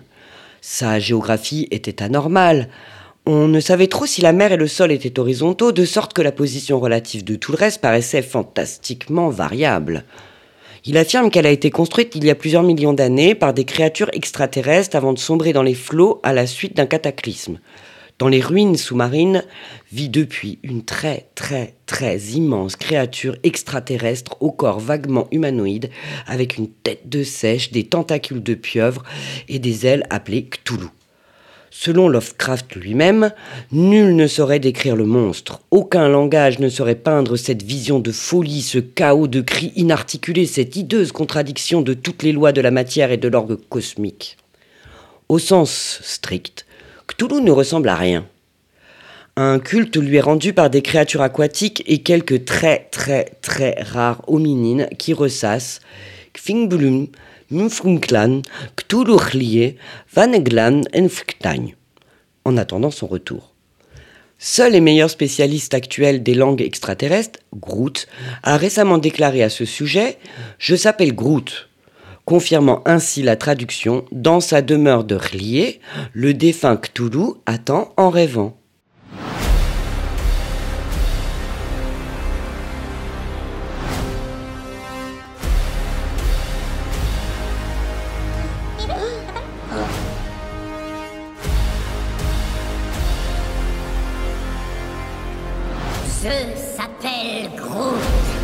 Sa géographie était anormale. On ne savait trop si la mer et le sol étaient horizontaux, de sorte que la position relative de tout le reste paraissait fantastiquement variable. Il affirme qu'elle a été construite il y a plusieurs millions d'années par des créatures extraterrestres avant de sombrer dans les flots à la suite d'un cataclysme. Dans les ruines sous-marines vit depuis une très très très immense créature extraterrestre au corps vaguement humanoïde avec une tête de seiche, des tentacules de pieuvre et des ailes appelées Cthulhu. Selon Lovecraft lui-même, nul ne saurait décrire le monstre. Aucun langage ne saurait peindre cette vision de folie, ce chaos de cris inarticulés, cette hideuse contradiction de toutes les lois de la matière et de l'orgue cosmique. Au sens strict, Cthulhu ne ressemble à rien. Un culte lui est rendu par des créatures aquatiques et quelques très très très rares hominines qui ressassent Kfingbulum, Mfrunklan, Cthulhuchlie, Vaneglan et Fktagne, en attendant son retour. Seul les meilleurs spécialistes actuels des langues extraterrestres, Groot, a récemment déclaré à ce sujet « Je s'appelle Groot », confirmant ainsi la traduction « Dans sa demeure de R'lié, le défunt Cthulhu attend en rêvant ». Je s'appelle Groot.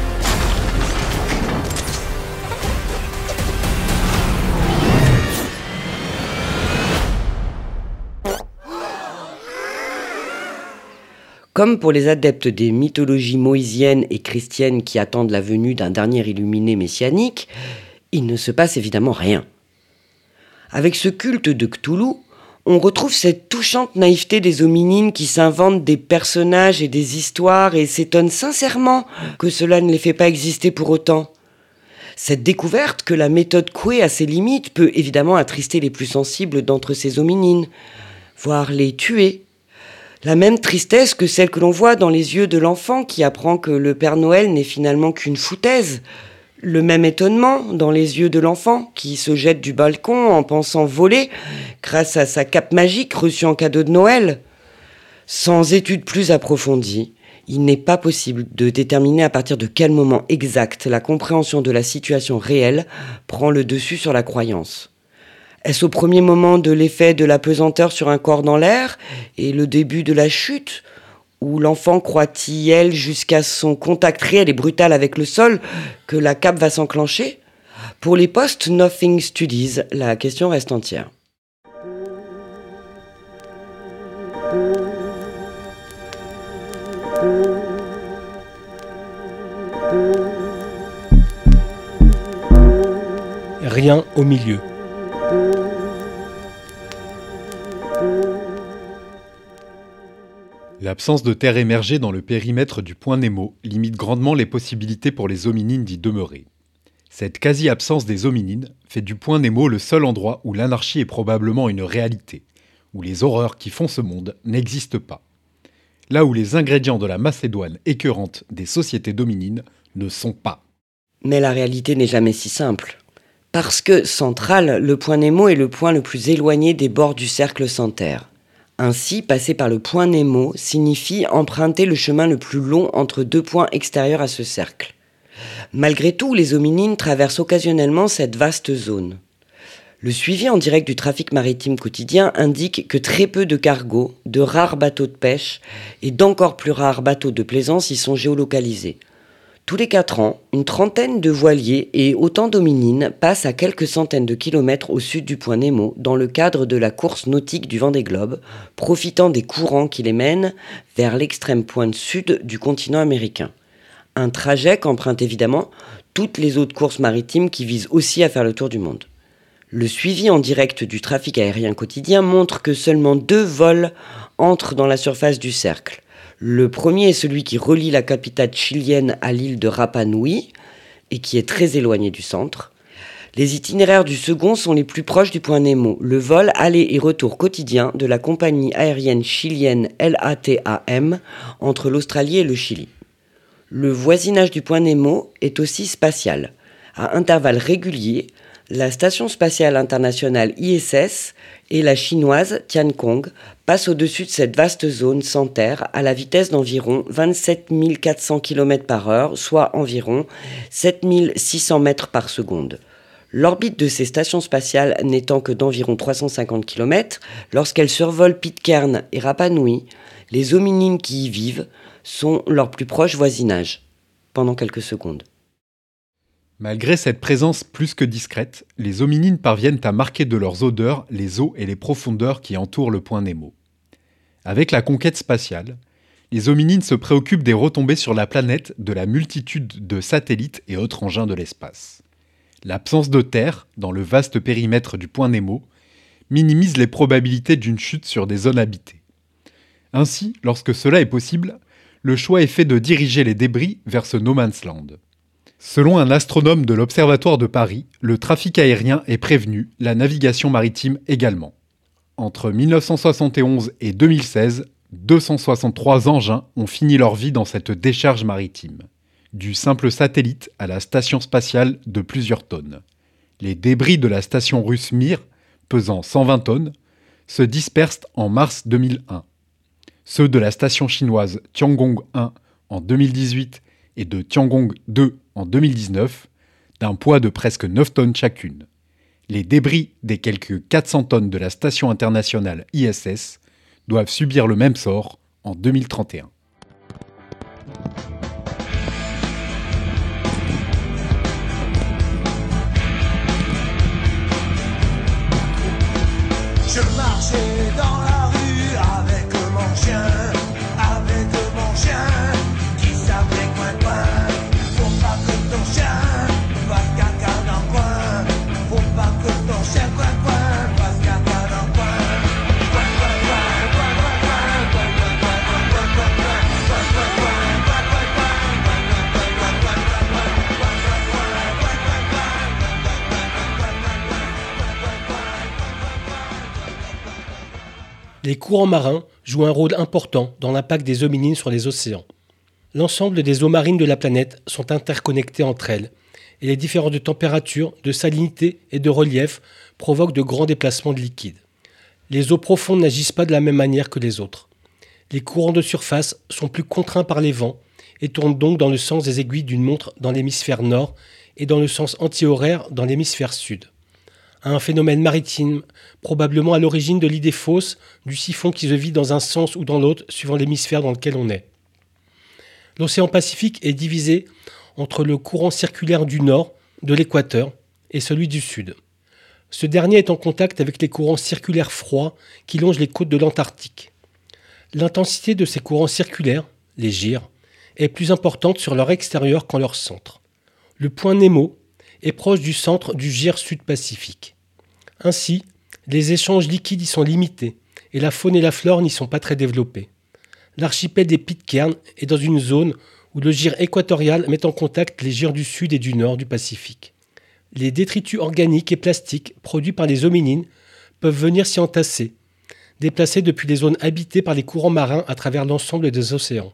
Comme pour les adeptes des mythologies moïsiennes et chrétiennes qui attendent la venue d'un dernier illuminé messianique, il ne se passe évidemment rien. Avec ce culte de Cthulhu, on retrouve cette touchante naïveté des hominines qui s'inventent des personnages et des histoires et s'étonnent sincèrement que cela ne les fait pas exister pour autant. Cette découverte que la méthode Coué a ses limites peut évidemment attrister les plus sensibles d'entre ces hominines, voire les tuer. La même tristesse que celle que l'on voit dans les yeux de l'enfant qui apprend que le Père Noël n'est finalement qu'une foutaise. Le même étonnement dans les yeux de l'enfant qui se jette du balcon en pensant voler grâce à sa cape magique reçue en cadeau de Noël. Sans études plus approfondies, il n'est pas possible de déterminer à partir de quel moment exact la compréhension de la situation réelle prend le dessus sur la croyance. Est-ce au premier moment de l'effet de la pesanteur sur un corps dans l'air et le début de la chute, où l'enfant croit y elle jusqu'à son contact réel et brutal avec le sol, que la cape va s'enclencher? Pour les post-Nothing Studies, la question reste entière. Rien au milieu. L'absence de terre émergée dans le périmètre du point Nemo limite grandement les possibilités pour les hominines d'y demeurer. Cette quasi-absence des hominines fait du point Nemo le seul endroit où l'anarchie est probablement une réalité, où les horreurs qui font ce monde n'existent pas. Là où les ingrédients de la Macédoine écœurante des sociétés dominines ne sont pas. Mais la réalité n'est jamais si simple. Parce que, central, le point Nemo est le point le plus éloigné des bords du cercle sans terre. Ainsi, passer par le point Nemo signifie emprunter le chemin le plus long entre deux points extérieurs à ce cercle. Malgré tout, les hominines traversent occasionnellement cette vaste zone. Le suivi en direct du trafic maritime quotidien indique que très peu de cargos, de rares bateaux de pêche et d'encore plus rares bateaux de plaisance y sont géolocalisés. Tous les quatre ans, une trentaine de voiliers et autant d'hominines passent à quelques centaines de kilomètres au sud du point Nemo dans le cadre de la course nautique du Vendée Globe, profitant des courants qui les mènent vers l'extrême pointe sud du continent américain. Un trajet qu'empruntent évidemment toutes les autres courses maritimes qui visent aussi à faire le tour du monde. Le suivi en direct du trafic aérien quotidien montre que seulement deux vols entrent dans la surface du cercle. Le premier est celui qui relie la capitale chilienne à l'île de Rapa Nui et qui est très éloigné du centre. Les itinéraires du second sont les plus proches du point Nemo, le vol aller et retour quotidien de la compagnie aérienne chilienne L A T A M entre l'Australie et le Chili. Le voisinage du point Nemo est aussi spatial. À intervalles réguliers, la Station spatiale internationale I S S et la chinoise Tiangong passent au-dessus de cette vaste zone sans terre à la vitesse d'environ vingt-sept mille quatre cents kilomètres par heure, soit environ sept mille six cents mètres par seconde. L'orbite de ces stations spatiales n'étant que d'environ trois cent cinquante kilomètres, lorsqu'elles survolent Pitcairn et Rapa Nui, les hominines qui y vivent sont leur plus proche voisinage, pendant quelques secondes. Malgré cette présence plus que discrète, les hominines parviennent à marquer de leurs odeurs les eaux et les profondeurs qui entourent le point Nemo. Avec la conquête spatiale, les hominines se préoccupent des retombées sur la planète de la multitude de satellites et autres engins de l'espace. L'absence de terre, dans le vaste périmètre du point Nemo, minimise les probabilités d'une chute sur des zones habitées. Ainsi, lorsque cela est possible, le choix est fait de diriger les débris vers ce no man's land. Selon un astronome de l'Observatoire de Paris, le trafic aérien est prévenu, la navigation maritime également. Entre mille neuf cent soixante et onze et deux mille seize, deux cent soixante-trois engins ont fini leur vie dans cette décharge maritime. Du simple satellite à la station spatiale de plusieurs tonnes. Les débris de la station russe Mir, pesant cent vingt tonnes, se dispersent en mars deux mille un. Ceux de la station chinoise Tiangong un en deux mille dix-huit et de Tiangong deux en deux mille dix-neuf, d'un poids de presque neuf tonnes chacune. Les débris des quelques quatre cents tonnes de la station internationale I S S doivent subir le même sort en deux mille trente et un. Je marchais dans la rue avec mon chien, avec mon chien qui s'appelait Coin Coin. Faut pas que ton chien fasse caca dans le coin. Faut pas que ton chien Coin Coin fasse caca dans le coin. Coin Coin Coin, Coin Coin Coin, Coin Coin Coin, Coin Coin Coin, Coin Coin Coin, Coin Coin Les courants marins jouent un rôle important dans l'impact des hominines sur les océans. L'ensemble des eaux marines de la planète sont interconnectées entre elles, et les différences de température, de salinité et de relief provoquent de grands déplacements de liquides. Les eaux profondes n'agissent pas de la même manière que les autres. Les courants de surface sont plus contraints par les vents et tournent donc dans le sens des aiguilles d'une montre dans l'hémisphère nord et dans le sens anti-horaire dans l'hémisphère sud. Un phénomène maritime, probablement à l'origine de l'idée fausse du siphon qui se vide dans un sens ou dans l'autre suivant l'hémisphère dans lequel on est. L'océan Pacifique est divisé entre le courant circulaire du nord, de l'équateur, et celui du sud. Ce dernier est en contact avec les courants circulaires froids qui longent les côtes de l'Antarctique. L'intensité de ces courants circulaires, les gyres, est plus importante sur leur extérieur qu'en leur centre. Le point Nemo est proche du centre du gyre sud-pacifique. Ainsi, les échanges liquides y sont limités et la faune et la flore n'y sont pas très développées. L'archipel des Pitcairn est dans une zone où le gyre équatorial met en contact les gyres du sud et du nord du Pacifique. Les détritus organiques et plastiques produits par les hominines peuvent venir s'y entasser, déplacés depuis les zones habitées par les courants marins à travers l'ensemble des océans.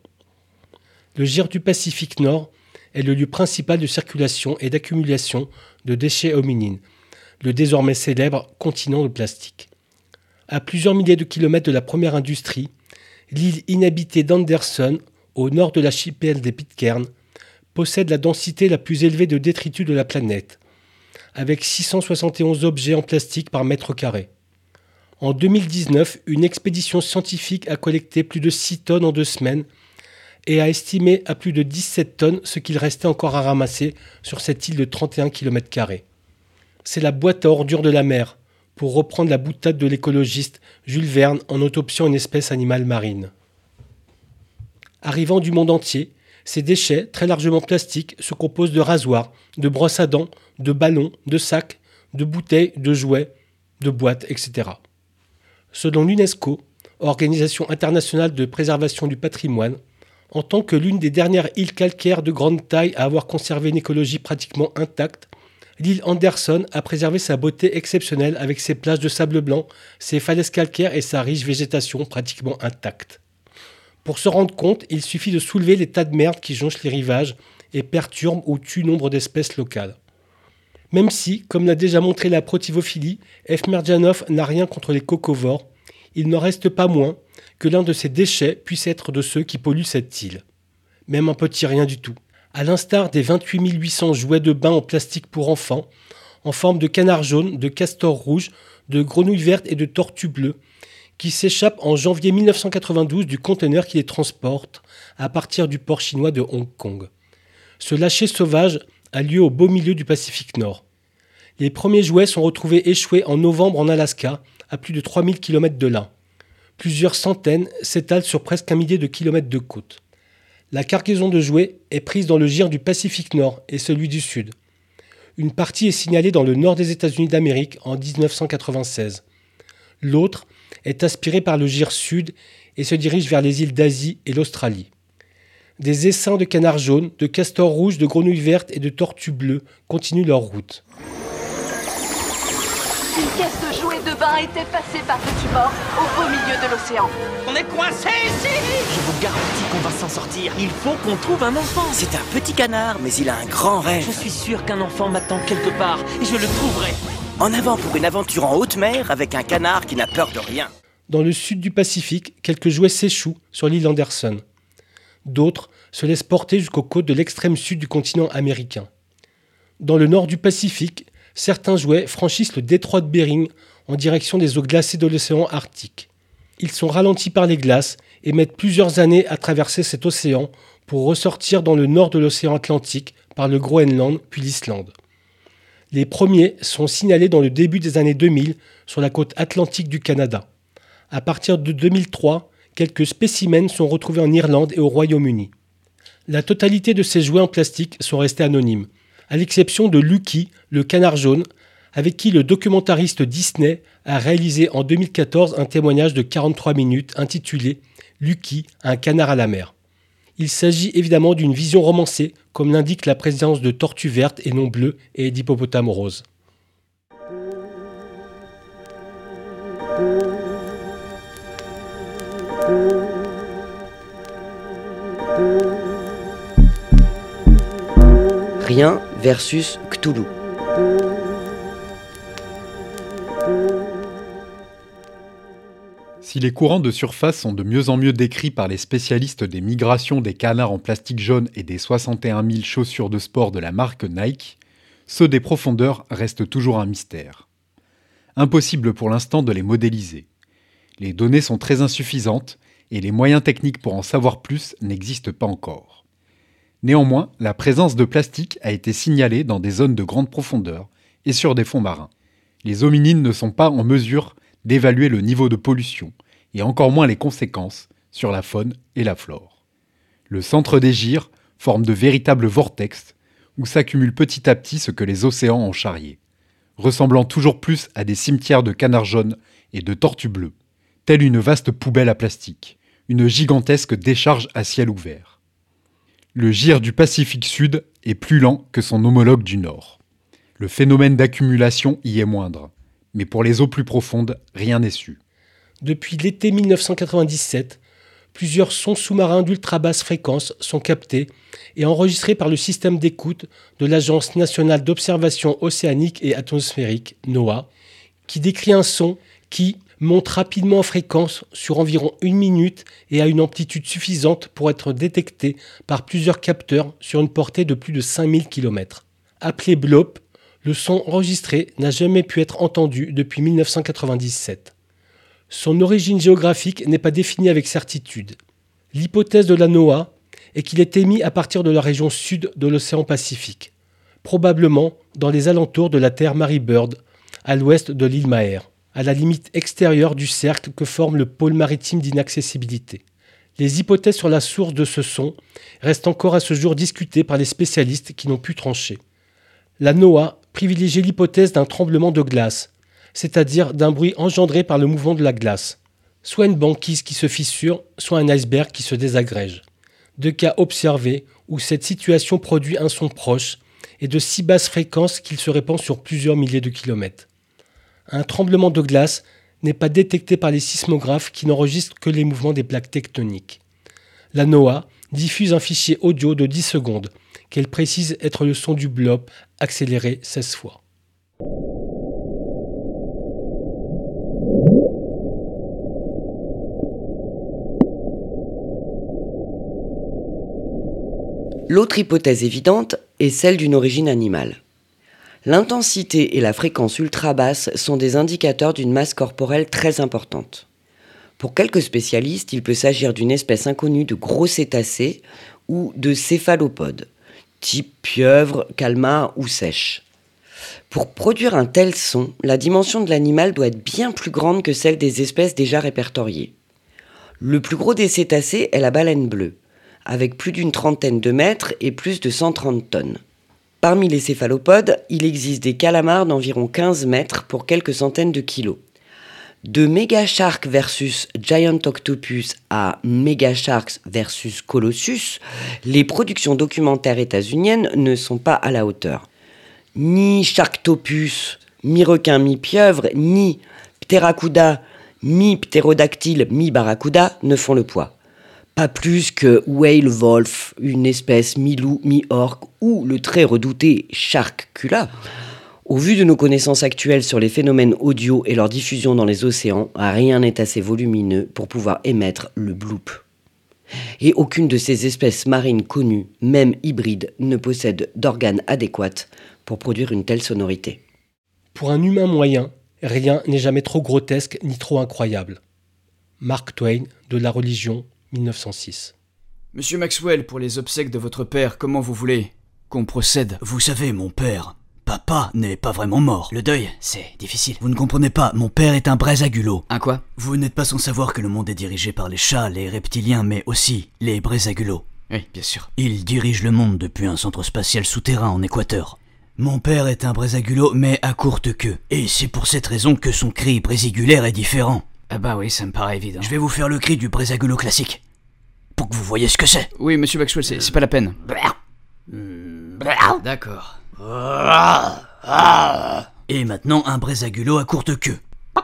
Le gyre du Pacifique Nord est le lieu principal de circulation et d'accumulation de déchets hominines, le désormais célèbre continent de plastique. À plusieurs milliers de kilomètres de la première industrie, l'île inhabitée d'Anderson, au nord de l'archipel des Pitcairn, possède la densité la plus élevée de détritus de la planète, avec six cent soixante et onze objets en plastique par mètre carré. En deux mille dix-neuf, une expédition scientifique a collecté plus de six tonnes en deux semaines et a estimé à plus de dix-sept tonnes ce qu'il restait encore à ramasser sur cette île de trente et un kilomètres carrés. C'est la boîte à ordures de la mer, pour reprendre la boutade de l'écologiste Jules Verne en autopsiant une espèce animale marine. Arrivant du monde entier, ces déchets, très largement plastiques, se composent de rasoirs, de brosses à dents, de ballons, de sacs, de bouteilles, de jouets, de boîtes, et cetera. Selon l'UNESCO, Organisation internationale de préservation du patrimoine, en tant que l'une des dernières îles calcaires de grande taille à avoir conservé une écologie pratiquement intacte, l'île Anderson a préservé sa beauté exceptionnelle avec ses plages de sable blanc, ses falaises calcaires et sa riche végétation pratiquement intacte. Pour se rendre compte, il suffit de soulever les tas de merde qui jonchent les rivages et perturbent ou tuent nombre d'espèces locales. Même si, comme l'a déjà montré la protivophilie, F. Merdjanov n'a rien contre les cocovores, il n'en reste pas moins que l'un de ces déchets puisse être de ceux qui polluent cette île. Même un petit rien du tout. À l'instar des vingt-huit mille huit cents jouets de bain en plastique pour enfants, en forme de canard jaune, de castor rouge, de grenouille verte et de tortue bleue, qui s'échappent en janvier mille neuf cent quatre-vingt-douze du conteneur qui les transporte à partir du port chinois de Hong Kong. Ce lâcher sauvage a lieu au beau milieu du Pacifique Nord. Les premiers jouets sont retrouvés échoués en novembre en Alaska, à plus de trois mille kilomètres de là. Plusieurs centaines s'étalent sur presque un millier de kilomètres de côte. La cargaison de jouets est prise dans le gyre du Pacifique Nord et celui du Sud. Une partie est signalée dans le nord des États-Unis d'Amérique en dix-neuf cent quatre-vingt-seize. L'autre est aspiré par le gyre sud et se dirige vers les îles d'Asie et l'Australie. Des essaims de canards jaunes, de castors rouges, de grenouilles vertes et de tortues bleues continuent leur route. Une caisse de jouets de bain était passée par-dessus bord, au beau milieu de l'océan. On est coincé ici! Je vous garantis qu'on va s'en sortir. Il faut qu'on trouve un enfant. C'est un petit canard, mais il a un grand rêve. Je suis sûr qu'un enfant m'attend quelque part, et je le trouverai. En avant pour une aventure en haute mer avec un canard qui n'a peur de rien. Dans le sud du Pacifique, quelques jouets s'échouent sur l'île Anderson. D'autres se laissent porter jusqu'aux côtes de l'extrême sud du continent américain. Dans le nord du Pacifique, certains jouets franchissent le détroit de Bering en direction des eaux glacées de l'océan Arctique. Ils sont ralentis par les glaces et mettent plusieurs années à traverser cet océan pour ressortir dans le nord de l'océan Atlantique par le Groenland puis l'Islande. Les premiers sont signalés dans le début des années deux mille sur la côte atlantique du Canada. À partir de deux mille trois, quelques spécimens sont retrouvés en Irlande et au Royaume-Uni. La totalité de ces jouets en plastique sont restés anonymes, à l'exception de Lucky, le canard jaune, avec qui le documentariste Disney a réalisé en deux mille quatorze un témoignage de quarante-trois minutes intitulé « Lucky, un canard à la mer ». Il s'agit évidemment d'une vision romancée, comme l'indique la présence de tortues vertes et non bleues et d'hippopotames roses. Rien versus Cthulhu. Si les courants de surface sont de mieux en mieux décrits par les spécialistes des migrations des canards en plastique jaune et des soixante et un mille chaussures de sport de la marque Nike, ceux des profondeurs restent toujours un mystère. Impossible pour l'instant de les modéliser. Les données sont très insuffisantes et les moyens techniques pour en savoir plus n'existent pas encore. Néanmoins, la présence de plastique a été signalée dans des zones de grande profondeur et sur des fonds marins. Les hominines ne sont pas en mesure d'évaluer le niveau de pollution et encore moins les conséquences sur la faune et la flore. Le centre des gyres forme de véritables vortex où s'accumule petit à petit ce que les océans ont charrié, ressemblant toujours plus à des cimetières de canards jaunes et de tortues bleues, telle une vaste poubelle à plastique, une gigantesque décharge à ciel ouvert. Le gyre du Pacifique Sud est plus lent que son homologue du Nord. Le phénomène d'accumulation y est moindre, mais pour les eaux plus profondes, rien n'est su. Depuis l'été mille neuf cent quatre-vingt-dix-sept, plusieurs sons sous-marins d'ultra basse fréquence sont captés et enregistrés par le système d'écoute de l'Agence nationale d'observation océanique et atmosphérique, NOAA, qui décrit un son qui monte rapidement en fréquence sur environ une minute et à une amplitude suffisante pour être détecté par plusieurs capteurs sur une portée de plus de cinq mille kilomètres. Appelé B L O P, le son enregistré n'a jamais pu être entendu depuis mille neuf cent quatre-vingt-dix-sept. Son origine géographique n'est pas définie avec certitude. L'hypothèse de la NOAA est qu'il est émis à partir de la région sud de l'océan Pacifique, probablement dans les alentours de la terre Mary Bird, à l'ouest de l'île Maher, à la limite extérieure du cercle que forme le pôle maritime d'inaccessibilité. Les hypothèses sur la source de ce son restent encore à ce jour discutées par les spécialistes qui n'ont pu trancher. La NOAA privilégie l'hypothèse d'un tremblement de glace, c'est-à-dire d'un bruit engendré par le mouvement de la glace, soit une banquise qui se fissure, soit un iceberg qui se désagrège. Deux cas observés où cette situation produit un son proche et de si basse fréquence qu'il se répand sur plusieurs milliers de kilomètres. Un tremblement de glace n'est pas détecté par les sismographes qui n'enregistrent que les mouvements des plaques tectoniques. La NOAA diffuse un fichier audio de dix secondes, qu'elle précise être le son du B L O P accéléré seize fois. L'autre hypothèse évidente est celle d'une origine animale. L'intensité et la fréquence ultra basse sont des indicateurs d'une masse corporelle très importante. Pour quelques spécialistes, il peut s'agir d'une espèce inconnue de gros cétacés ou de céphalopodes, type pieuvre, calmar ou sèche. Pour produire un tel son, la dimension de l'animal doit être bien plus grande que celle des espèces déjà répertoriées. Le plus gros des cétacés est la baleine bleue, avec plus d'une trentaine de mètres et plus de cent trente tonnes. Parmi les céphalopodes, il existe des calamars d'environ quinze mètres pour quelques centaines de kilos. De Megashark versus Giant Octopus à Megasharks versus Colossus, les productions documentaires états-uniennes ne sont pas à la hauteur. Ni Sharktopus, mi-requin, mi-pieuvre, ni Pteracuda, mi-ptérodactyle, mi-barracuda ne font le poids. Pas plus que Whale Wolf, une espèce mi-loup, mi-orque, ou le très redouté Sharkula. Au vu de nos connaissances actuelles sur les phénomènes audio et leur diffusion dans les océans, rien n'est assez volumineux pour pouvoir émettre le bloop. Et aucune de ces espèces marines connues, même hybrides, ne possède d'organes adéquats pour produire une telle sonorité. Pour un humain moyen, rien n'est jamais trop grotesque ni trop incroyable. Mark Twain, de La Religion, mille neuf cent six. Monsieur Maxwell, pour les obsèques de votre père, comment vous voulez qu'on procède? Vous savez, mon père, papa n'est pas vraiment mort. Le deuil, c'est difficile. Vous ne comprenez pas, mon père est un Brésagulo. Un quoi? Vous n'êtes pas sans savoir que le monde est dirigé par les chats, les reptiliens, mais aussi les Brésagulos. Oui, bien sûr. Ils dirigent le monde depuis un centre spatial souterrain en Équateur. Mon père est un Brésagulo, mais à courte queue. Et c'est pour cette raison que son cri brésiculaire est différent. Ah bah oui, ça me paraît évident. Je vais vous faire le cri du Brésagulo classique, pour que vous voyez ce que c'est. Oui, monsieur Maxwell, c'est, c'est pas la peine. D'accord. Et maintenant, un Brésagulo à courte queue.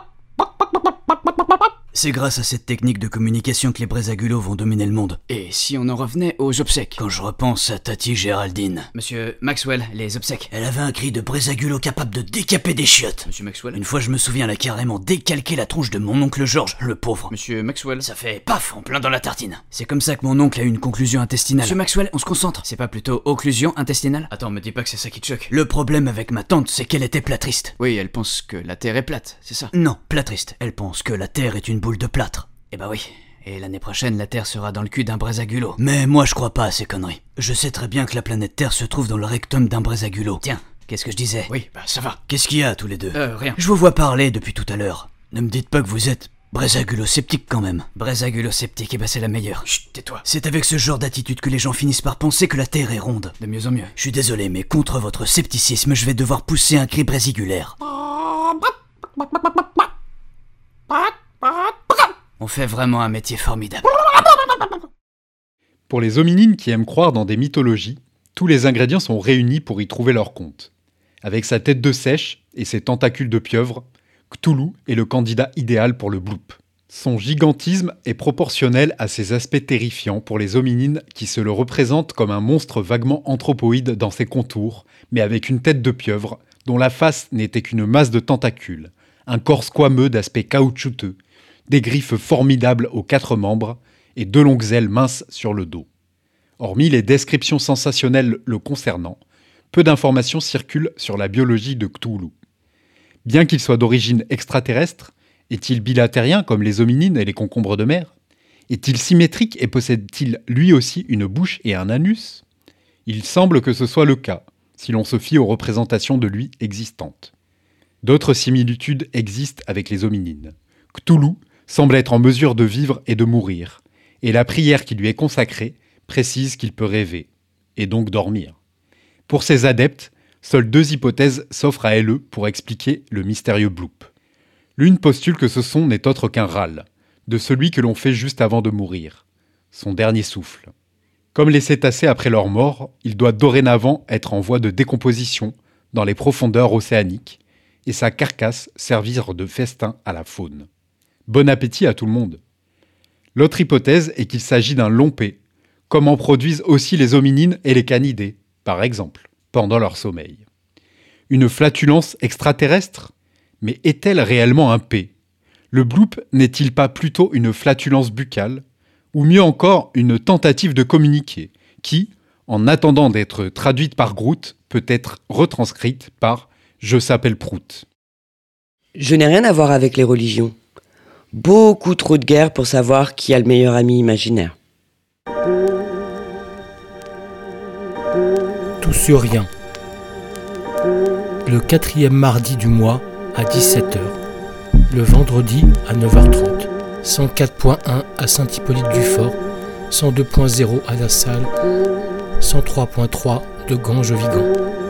C'est grâce à cette technique de communication que les Brésagulos vont dominer le monde. Et si on en revenait aux obsèques? Quand je repense à Tati Géraldine. Monsieur Maxwell, les obsèques. Elle avait un cri de Brésagulo capable de décaper des chiottes. Monsieur Maxwell. Une fois, je me souviens, elle a carrément décalqué la tronche de mon oncle Georges, le pauvre. Monsieur Maxwell. Ça fait paf, en plein dans la tartine. C'est comme ça que mon oncle a eu une conclusion intestinale. Monsieur Maxwell, on se concentre. C'est pas plutôt occlusion intestinale? Attends, me dis pas que c'est ça qui te choque. Le problème avec ma tante, c'est qu'elle était plâtriste. Oui, elle pense que la Terre est plate, c'est ça? Non, plâtriste. Elle pense que la Terre est une boule de plâtre. Eh bah oui, et l'année prochaine, la Terre sera dans le cul d'un Brésagulo. Mais moi, je crois pas à ces conneries. Je sais très bien que la planète Terre se trouve dans le rectum d'un Brésagulo. Tiens, qu'est-ce que je disais? Oui, bah ça va. Qu'est-ce qu'il y a, tous les deux? Euh, rien. Je vous vois parler depuis tout à l'heure. Ne me dites pas que vous êtes Brésagulo-sceptique quand même. Brésagulo-sceptique, eh bah c'est la meilleure. Chut, tais-toi. C'est avec ce genre d'attitude que les gens finissent par penser que la Terre est ronde. De mieux en mieux. Je suis désolé, mais contre votre scepticisme, je vais devoir pousser un cri brésiculaire. On fait vraiment un métier formidable. Pour les hominines qui aiment croire dans des mythologies, tous les ingrédients sont réunis pour y trouver leur compte. Avec sa tête de sèche et ses tentacules de pieuvre, Cthulhu est le candidat idéal pour le bloop. Son gigantisme est proportionnel à ses aspects terrifiants pour les hominines qui se le représentent comme un monstre vaguement anthropoïde dans ses contours, mais avec une tête de pieuvre dont la face n'était qu'une masse de tentacules, un corps squameux d'aspect caoutchouteux, des griffes formidables aux quatre membres et deux longues ailes minces sur le dos. Hormis les descriptions sensationnelles le concernant, peu d'informations circulent sur la biologie de Cthulhu. Bien qu'il soit d'origine extraterrestre, est-il bilatérien comme les hominines et les concombres de mer? Est-il symétrique et possède-t-il lui aussi une bouche et un anus? Il semble que ce soit le cas, si l'on se fie aux représentations de lui existantes. D'autres similitudes existent avec les hominines. Cthulhu semble être en mesure de vivre et de mourir, et la prière qui lui est consacrée précise qu'il peut rêver, et donc dormir. Pour ses adeptes, seules deux hypothèses s'offrent à elles pour expliquer le mystérieux bloop. L'une postule que ce son n'est autre qu'un râle, de celui que l'on fait juste avant de mourir, son dernier souffle. Comme les cétacés après leur mort, il doit dorénavant être en voie de décomposition dans les profondeurs océaniques, et sa carcasse servir de festin à la faune. Bon appétit à tout le monde. L'autre hypothèse est qu'il s'agit d'un long P, comme en produisent aussi les hominines et les canidés, par exemple, pendant leur sommeil. Une flatulence extraterrestre? Mais est-elle réellement un P? Le bloop n'est-il pas plutôt une flatulence buccale? Ou mieux encore, une tentative de communiquer, qui, en attendant d'être traduite par Groot, peut être retranscrite par « Je s'appelle Prout ». Je n'ai rien à voir avec les religions. Beaucoup trop de guerre pour savoir qui a le meilleur ami imaginaire. Tout sur rien. Le quatrième mardi du mois à dix-sept heures. Le vendredi à neuf heures trente. cent quatre point un à Saint-Hippolyte-du-Fort. cent deux point zéro à La Salle. cent trois point trois de Ganges-Vigan.